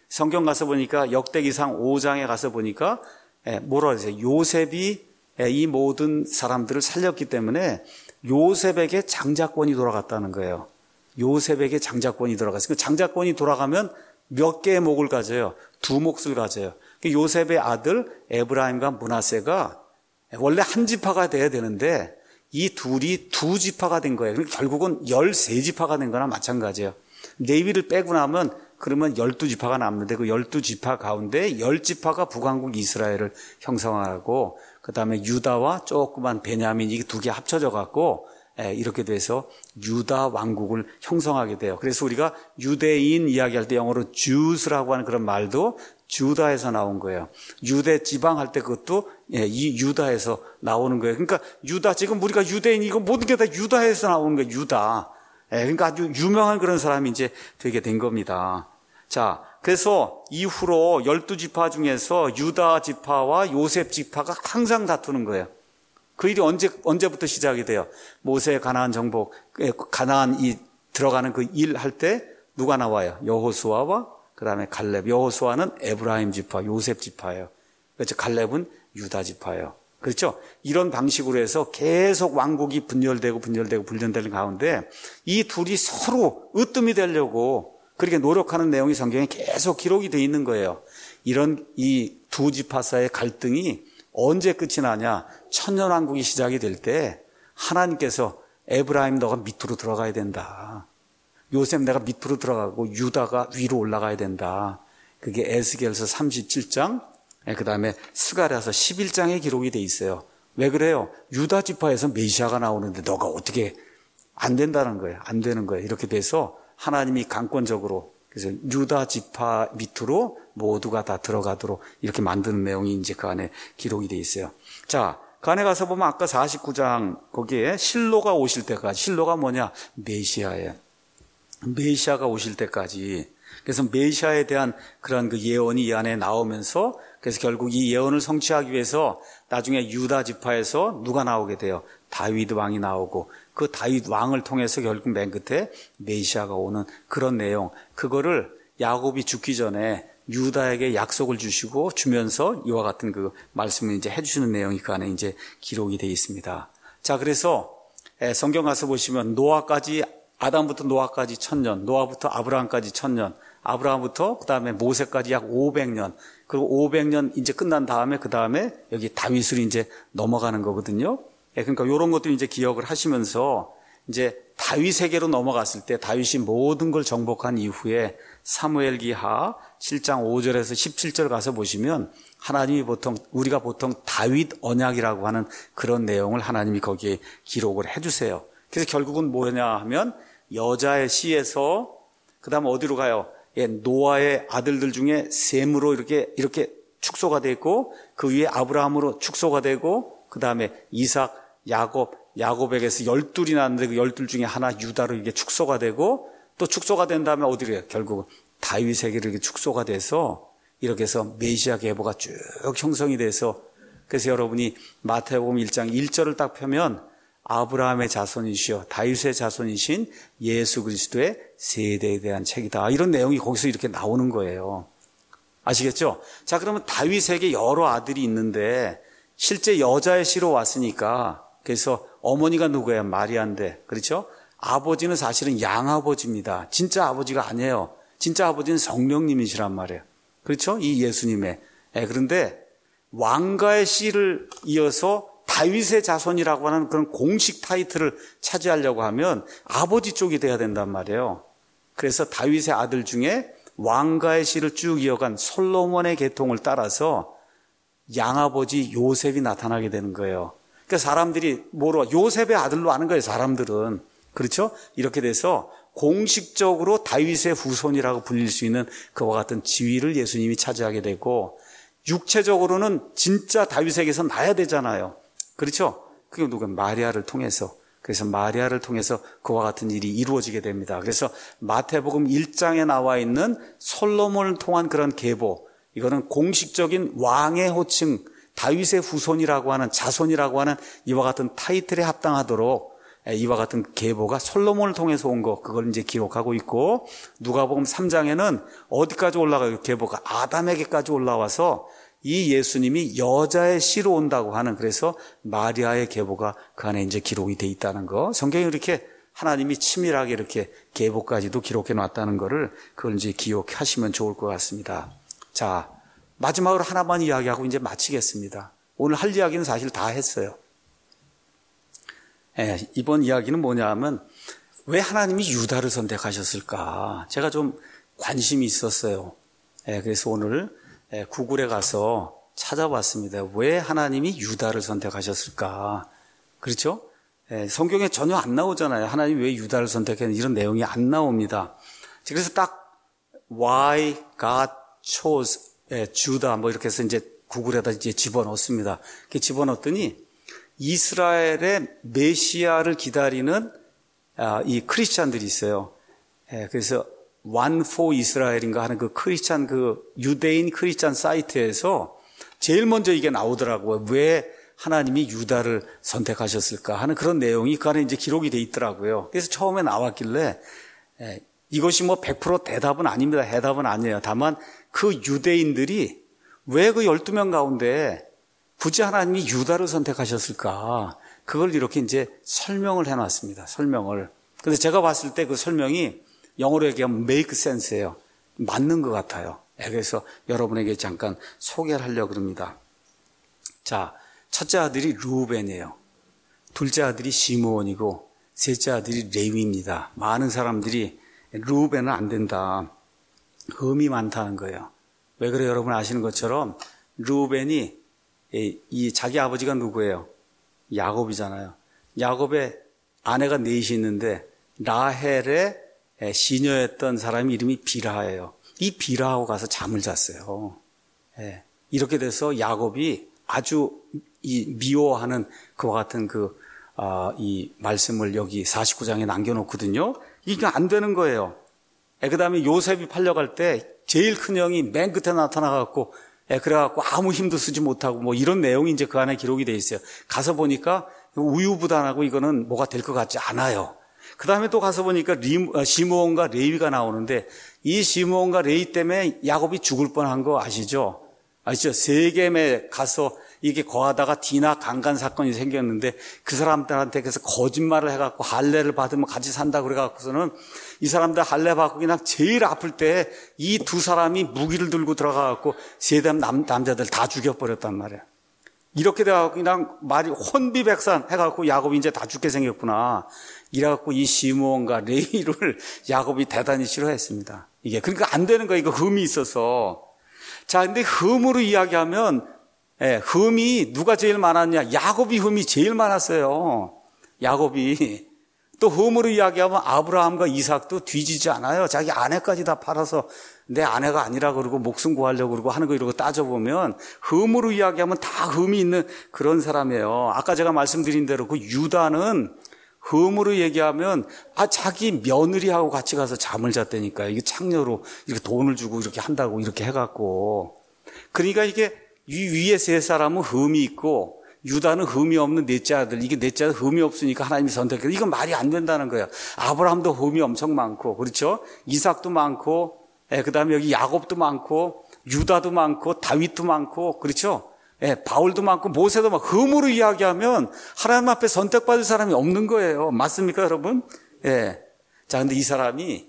성경 가서 보니까 역대기상 5장에 가서 보니까 뭐라 그러세요? 요셉이 이 모든 사람들을 살렸기 때문에 요셉에게 장자권이 돌아갔다는 거예요. 요셉에게 장자권이 돌아갔어요. 그 장자권이 돌아가면 몇 개의 목을 가져요? 2몫을 가져요. 요셉의 아들 에브라임과 므낫세가 원래 한 지파가 돼야 되는데 이 둘이 2지파가 된 거예요. 그러니까 결국은 13지파가 된 거나 마찬가지예요. 레위를 빼고 나면 그러면 12지파가 남는데 그 12지파 가운데 10지파가 북왕국 이스라엘을 형성하고 그 다음에 유다와 조그만 베냐민 이게 2개 합쳐져 갖고 이렇게 돼서 유다 왕국을 형성하게 돼요. 그래서 우리가 유대인 이야기할 때 영어로 Jews라고 하는 그런 말도 주다에서 나온 거예요. 유대 지방 할 때 그것도 이 유다에서 나오는 거예요. 그러니까 유다, 지금 우리가 유대인 이거 모든 게 다 유다에서 나오는 거예요. 유다. 그러니까 아주 유명한 그런 사람이 이제 되게 된 겁니다. 자, 그래서 이후로 12지파 중에서 유다 지파와 요셉 지파가 항상 다투는 거예요. 그 일이 언제부터 시작이 돼요? 모세 가나안 정복, 가나안 들어가는 그 일 할 때 누가 나와요? 여호수아와 그 다음에 갈렙. 여호수아는 에브라임 지파, 요셉 지파예요. 그렇죠? 갈렙은 유다 지파예요. 그렇죠? 이런 방식으로 해서 계속 왕국이 분열되는 가운데 이 둘이 서로 으뜸이 되려고 그렇게 노력하는 내용이 성경에 계속 기록이 되어 있는 거예요. 이런 이 2지파 사이의 갈등이 언제 끝이 나냐? 천년왕국이 시작이 될 때 하나님께서 에브라임 너가 밑으로 들어가야 된다. 요셉 내가 밑으로 들어가고 유다가 위로 올라가야 된다. 그게 에스겔서 37장 그 다음에 스가랴서 11장에 기록이 돼 있어요. 왜 그래요? 유다 지파에서 메시아가 나오는데 너가 어떻게 안 된다는 거예요. 안 되는 거예요. 이렇게 돼서 하나님이 강권적으로 그래서 유다 지파 밑으로 모두가 다 들어가도록 이렇게 만드는 내용이 이제 그 안에 기록이 돼 있어요. 자, 그 안에 가서 보면 아까 49장 거기에 실로가 오실 때까지, 실로가 뭐냐? 메시아예요. 메시아가 오실 때까지. 그래서 메시아에 대한 그런 그 예언이 이 안에 나오면서 그래서 결국 이 예언을 성취하기 위해서 나중에 유다 지파에서 누가 나오게 돼요? 다윗 왕이 나오고 그 다윗 왕을 통해서 결국 맨 끝에 메시아가 오는 그런 내용. 그거를 야곱이 죽기 전에 유다에게 약속을 주면서 이와 같은 그 말씀을 이제 해주시는 내용이 그 안에 이제 기록이 되어 있습니다. 자, 그래서 성경 가서 보시면 노아까지 아담부터 노아까지 1000년, 노아부터 아브라함까지 1000년, 아브라함부터 그 다음에 모세까지 약 500년, 그리고 500년 이제 끝난 다음에 그 다음에 여기 다윗으로 이제 넘어가는 거거든요. 그러니까 이런 것들 이제 기억을 하시면서 이제 다윗에게로 넘어갔을 때 다윗이 모든 걸 정복한 이후에 사무엘기하 7장 5절에서 17절 가서 보시면 하나님이 우리가 보통 다윗 언약이라고 하는 그런 내용을 하나님이 거기에 기록을 해주세요. 그래서 결국은 뭐냐 하면 여자의 씨에서 그 다음 어디로 가요? 노아의 아들들 중에 셈으로 이렇게 축소가 되고 그 위에 아브라함으로 축소가 되고 그 다음에 이삭, 야곱에게서 12이 났는데 그 12 중에 하나 유다로 이게 축소가 되고 또 축소가 된 다음에 어디로 해요? 결국은 다윗에게로 이렇게 축소가 돼서 이렇게 해서 메시아 계보가 쭉 형성이 돼서 그래서 여러분이 마태복음 1장 1절을 딱 펴면 아브라함의 자손이시여 다윗의 자손이신 예수 그리스도의 세대에 대한 책이다. 이런 내용이 거기서 이렇게 나오는 거예요. 아시겠죠? 자, 그러면 다윗에게 여러 아들이 있는데 실제 여자의 씨로 왔으니까 그래서 어머니가 누구예요? 마리아인데 그렇죠? 아버지는 사실은 양아버지입니다. 진짜 아버지가 아니에요. 진짜 아버지는 성령님이시란 말이에요. 그렇죠? 이 예수님의. 그런데 왕가의 씨를 이어서 다윗의 자손이라고 하는 그런 공식 타이틀을 차지하려고 하면 아버지 쪽이 돼야 된단 말이에요. 그래서 다윗의 아들 중에 왕가의 씨를 쭉 이어간 솔로몬의 계통을 따라서 양아버지 요셉이 나타나게 되는 거예요. 그러니까 사람들이 요셉의 아들로 아는 거예요, 사람들은. 그렇죠? 이렇게 돼서 공식적으로 다윗의 후손이라고 불릴 수 있는 그와 같은 지위를 예수님이 차지하게 되고 육체적으로는 진짜 다윗에게서 나야 되잖아요. 그렇죠? 그게 누가 마리아를 통해서 그래서 마리아를 통해서 그와 같은 일이 이루어지게 됩니다. 그래서 마태복음 1장에 나와 있는 솔로몬을 통한 그런 계보 이거는 공식적인 왕의 호칭 다윗의 후손이라고 하는 자손이라고 하는 이와 같은 타이틀에 합당하도록 이와 같은 계보가 솔로몬을 통해서 온 거, 그걸 이제 기록하고 있고, 누가복음 3장에는 어디까지 올라가요? 계보가 아담에게까지 올라와서 이 예수님이 여자의 씨로 온다고 하는, 그래서 마리아의 계보가 그 안에 이제 기록이 돼 있다는 거. 성경이 이렇게 하나님이 치밀하게 이렇게 계보까지도 기록해 놨다는 거를 그걸 이제 기억하시면 좋을 것 같습니다. 자, 마지막으로 하나만 이야기하고 이제 마치겠습니다. 오늘 할 이야기는 사실 다 했어요. 이번 이야기는 뭐냐 하면 왜 하나님이 유다를 선택하셨을까? 제가 좀 관심이 있었어요. 그래서 오늘 구글에 가서 찾아봤습니다. 왜 하나님이 유다를 선택하셨을까? 그렇죠? 성경에 전혀 안 나오잖아요. 하나님이 왜 유다를 선택했는지 이런 내용이 안 나옵니다. 그래서 딱 Why God chose Judah 뭐 이렇게 해서 이제 구글에다 이제 집어넣습니다. 이렇게 집어넣었더니 이스라엘의 메시아를 기다리는 이 크리스찬들이 있어요. 그래서 One for 이스라엘인가 하는 그 크리스찬, 그 유대인 크리스찬 사이트에서 제일 먼저 이게 나오더라고요. 왜 하나님이 유다를 선택하셨을까 하는 그런 내용이 그 안에 이제 기록이 돼 있더라고요. 그래서 처음에 나왔길래 이것이 뭐 100% 대답은 아닙니다. 해답은 아니에요. 다만 그 유대인들이 왜 그 12명 가운데 굳이 하나님이 유다를 선택하셨을까? 그걸 이렇게 이제 설명을 해놨습니다. 설명을. 근데 제가 봤을 때 그 설명이 영어로 얘기하면 make sense예요. 맞는 것 같아요. 그래서 여러분에게 잠깐 소개를 하려고 합니다. 자, 첫째 아들이 르우벤이에요. 둘째 아들이 시므온이고 셋째 아들이 레위입니다. 많은 사람들이 르우벤은 안 된다. 흠이 많다는 거예요. 왜 그래 여러분 아시는 것처럼 르우벤이 이 자기 아버지가 누구예요? 야곱이잖아요. 야곱의 아내가 넷이 있는데 라헬의 시녀였던 사람이 이름이 빌하예요. 이 빌하하고 가서 잠을 잤어요. 이렇게 돼서 야곱이 아주 미워하는 그와 같은 이 말씀을 여기 49장에 남겨놓거든요. 이게 안 되는 거예요. 그 다음에 요셉이 팔려갈 때 제일 큰 형이 맨 끝에 나타나갖고 그래갖고 아무 힘도 쓰지 못하고 뭐 이런 내용이 이제 그 안에 기록이 돼 있어요. 가서 보니까 우유부단하고 이거는 뭐가 될 것 같지 않아요. 그 다음에 또 가서 보니까 시므온과 레위가 나오는데 이 시므온과 레위 때문에 야곱이 죽을 뻔한 거 아시죠? 아시죠? 세겜에 가서 이게 거하다가 디나 강간 사건이 생겼는데 그 사람들한테 그래서 거짓말을 해갖고 할례를 받으면 같이 산다 그래갖고서는 이 사람들 할례 받고 그냥 제일 아플 때 이 두 사람이 무기를 들고 들어가갖고 세겜 남자들 다 죽여버렸단 말이에요. 이렇게 돼갖고 그냥 말이 혼비백산 해갖고 야곱이 이제 다 죽게 생겼구나. 이래갖고 이 시므온과 레위를 야곱이 대단히 싫어했습니다. 이게 그러니까 안 되는 거예요. 이거 흠이 있어서. 자, 근데 흠으로 이야기하면 흠이 누가 제일 많았냐? 야곱이 흠이 제일 많았어요. 야곱이. 또 흠으로 이야기하면 아브라함과 이삭도 뒤지지 않아요. 자기 아내까지 다 팔아서 내 아내가 아니라 그러고 목숨 구하려고 그러고 하는 거 이러고 따져보면 흠으로 이야기하면 다 흠이 있는 그런 사람이에요. 아까 제가 말씀드린 대로 그 유다는 흠으로 얘기하면 자기 며느리하고 같이 가서 잠을 잤다니까. 이게 창녀로 이렇게 돈을 주고 이렇게 한다고 이렇게 해갖고. 그러니까 이게 위에 세 사람은 흠이 있고 유다는 흠이 없는 넷째 아들. 이게 넷째 아들 흠이 없으니까 하나님이 선택해서 이건 말이 안 된다는 거예요. 아브라함도 흠이 엄청 많고 그렇죠? 이삭도 많고 그 다음에 여기 야곱도 많고 유다도 많고 다윗도 많고 그렇죠? 바울도 많고 모세도 많고 흠으로 이야기하면 하나님 앞에 선택받을 사람이 없는 거예요. 맞습니까 여러분? 자, 근데 이 사람이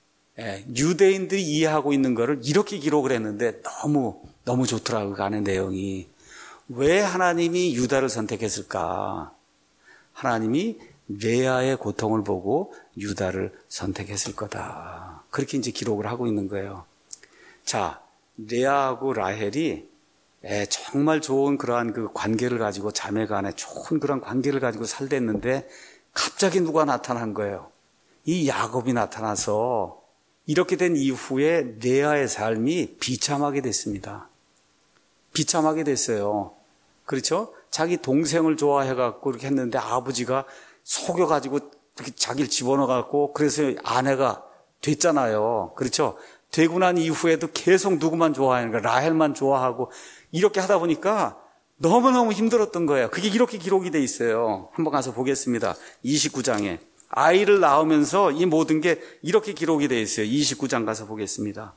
유대인들이 이해하고 있는 거를 이렇게 기록을 했는데 너무 좋더라고요. 그 안에 내용이. 왜 하나님이 유다를 선택했을까? 하나님이 레아의 고통을 보고 유다를 선택했을 거다. 그렇게 이제 기록을 하고 있는 거예요. 자, 레아하고 라헬이 정말 좋은 그러한 그 관계를 가지고 자매 간에 좋은 그런 관계를 가지고 살댔는데 갑자기 누가 나타난 거예요. 이 야곱이 나타나서 이렇게 된 이후에 레아의 삶이 비참하게 됐습니다. 비참하게 됐어요. 그렇죠? 자기 동생을 좋아해갖고 이렇게 했는데 아버지가 속여가지고 이렇게 자기를 집어넣어갖고 그래서 아내가 됐잖아요. 그렇죠? 되고 난 이후에도 계속 누구만 좋아하는 거야. 라헬만 좋아하고 이렇게 하다 보니까 너무너무 힘들었던 거예요. 그게 이렇게 기록이 돼 있어요. 한번 가서 보겠습니다. 29장에. 아이를 낳으면서 이 모든 게 이렇게 기록이 돼 있어요. 29장 가서 보겠습니다.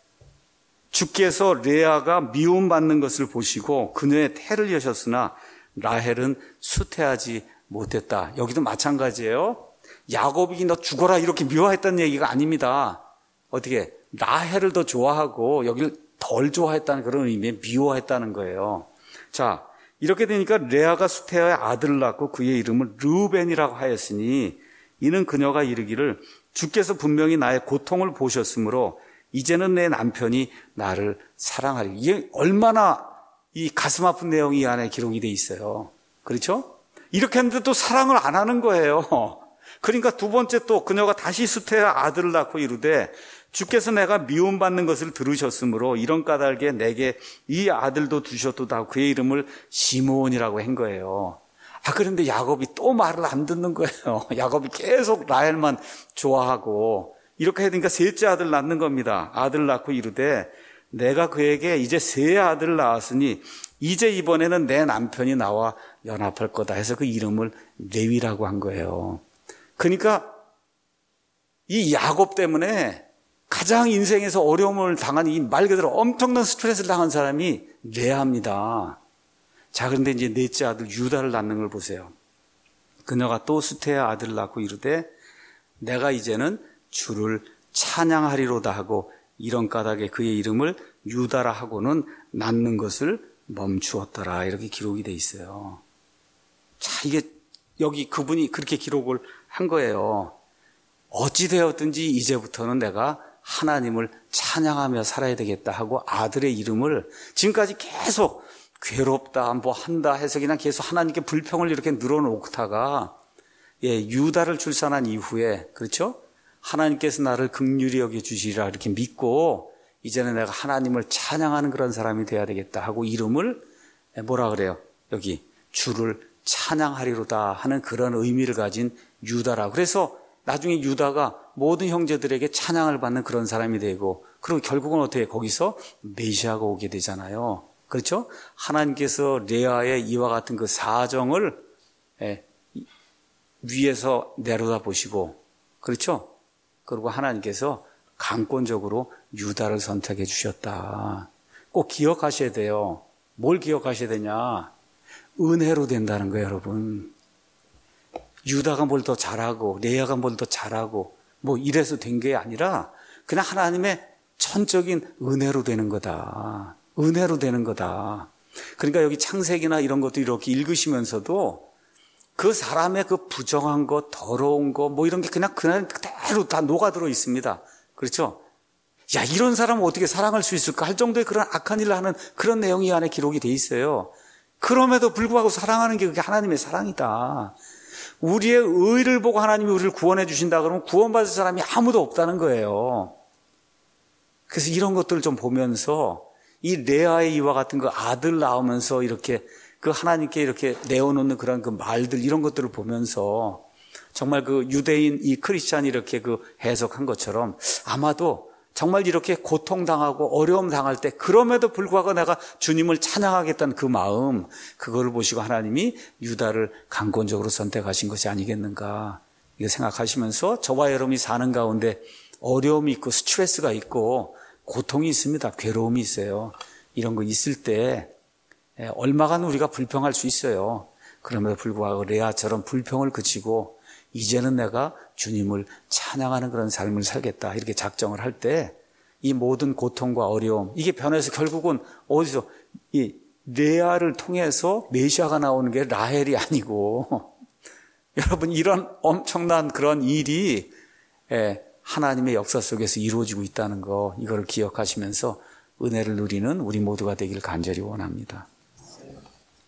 주께서 레아가 미움받는 것을 보시고 그녀의 태를 여셨으나 라헬은 수태하지 못했다. 여기도 마찬가지예요. 야곱이 너 죽어라 이렇게 미워했다는 얘기가 아닙니다. 어떻게 라헬을 더 좋아하고 여기를 덜 좋아했다는 그런 의미에 미워했다는 거예요. 자, 이렇게 되니까 레아가 수태의 아들을 낳고 그의 이름을 르우벤이라고 하였으니 이는 그녀가 이르기를 주께서 분명히 나의 고통을 보셨으므로 이제는 내 남편이 나를 사랑하리. 이게 얼마나 이 가슴 아픈 내용이 이 안에 기록이 돼 있어요. 그렇죠? 이렇게 했는데 또 사랑을 안 하는 거예요. 그러니까 두 번째 또 그녀가 다시 수태의 아들을 낳고 이르되 주께서 내가 미움받는 것을 들으셨으므로 이런 까닭에 내게 이 아들도 두셨도다. 그의 이름을 시므온이라고 한 거예요. 그런데 야곱이 또 말을 안 듣는 거예요. 야곱이 계속 라헬만 좋아하고 이렇게 하니까 셋째 아들 낳는 겁니다. 아들 낳고 이르되 내가 그에게 이제 세 아들을 낳았으니 이제 이번에는 내 남편이 나와 연합할 거다 해서 그 이름을 레위라고 한 거예요. 그러니까 이 야곱 때문에 가장 인생에서 어려움을 당한 이 말 그대로 엄청난 스트레스를 당한 사람이 레아입니다. 자, 그런데 이제 넷째 아들 유다를 낳는 걸 보세요. 그녀가 또 수태의 아들을 낳고 이르되 내가 이제는 주를 찬양하리로다 하고 이런 까닭에 그의 이름을 유다라 하고는 낳는 것을 멈추었더라. 이렇게 기록이 돼 있어요. 자, 이게 여기 그분이 그렇게 기록을 한 거예요. 어찌되었든지 이제부터는 내가 하나님을 찬양하며 살아야 되겠다 하고 아들의 이름을 지금까지 계속 괴롭다 뭐 한다 해서 그냥 계속 하나님께 불평을 이렇게 늘어놓다가 유다를 출산한 이후에 그렇죠? 하나님께서 나를 긍휼히 여겨 주시리라 이렇게 믿고 이제는 내가 하나님을 찬양하는 그런 사람이 돼야 되겠다 하고 이름을 뭐라 그래요? 여기 주를 찬양하리로다 하는 그런 의미를 가진 유다라. 그래서 나중에 유다가 모든 형제들에게 찬양을 받는 그런 사람이 되고 그리고 결국은 어떻게 거기서 메시아가 오게 되잖아요. 그렇죠? 하나님께서 레아의 이와 같은 그 사정을 위에서 내려다 보시고 그렇죠? 그리고 하나님께서 강권적으로 유다를 선택해 주셨다. 꼭 기억하셔야 돼요. 뭘 기억하셔야 되냐? 은혜로 된다는 거예요, 여러분. 유다가 뭘 더 잘하고 레아가 뭘 더 잘하고 뭐 이래서 된 게 아니라 그냥 하나님의 전적인 은혜로 되는 거다. 은혜로 되는 거다. 그러니까 여기 창세기나 이런 것도 이렇게 읽으시면서도 그 사람의 그 부정한 것, 더러운 것, 뭐 이런 게 그냥 그대로 다 녹아들어 있습니다. 그렇죠? 야, 이런 사람은 어떻게 사랑할 수 있을까 할 정도의 그런 악한 일을 하는 그런 내용이 안에 기록이 돼 있어요. 그럼에도 불구하고 사랑하는 게 그게 하나님의 사랑이다. 우리의 의를 보고 하나님이 우리를 구원해 주신다 그러면 구원받을 사람이 아무도 없다는 거예요. 그래서 이런 것들을 좀 보면서 이 레아의 이와 같은 그 아들 낳으면서 이렇게 그 하나님께 이렇게 내어놓는 그런 그 말들 이런 것들을 보면서 정말 그 유대인 이 크리스찬이 이렇게 그 해석한 것처럼 아마도 정말 이렇게 고통당하고 어려움 당할 때 그럼에도 불구하고 내가 주님을 찬양하겠다는 그 마음 그거를 보시고 하나님이 유다를 강권적으로 선택하신 것이 아니겠는가 이거 생각하시면서 저와 여러분이 사는 가운데 어려움이 있고 스트레스가 있고 고통이 있습니다. 괴로움이 있어요. 이런 거 있을 때 얼마간 우리가 불평할 수 있어요. 그럼에도 불구하고 레아처럼 불평을 그치고 이제는 내가 주님을 찬양하는 그런 삶을 살겠다 이렇게 작정을 할 때 이 모든 고통과 어려움 이게 변해서 결국은 어디서 이 레아를 통해서 메시아가 나오는 게 라헬이 아니고 여러분 이런 엄청난 그런 일이 하나님의 역사 속에서 이루어지고 있다는 거 이걸 기억하시면서 은혜를 누리는 우리 모두가 되기를 간절히 원합니다.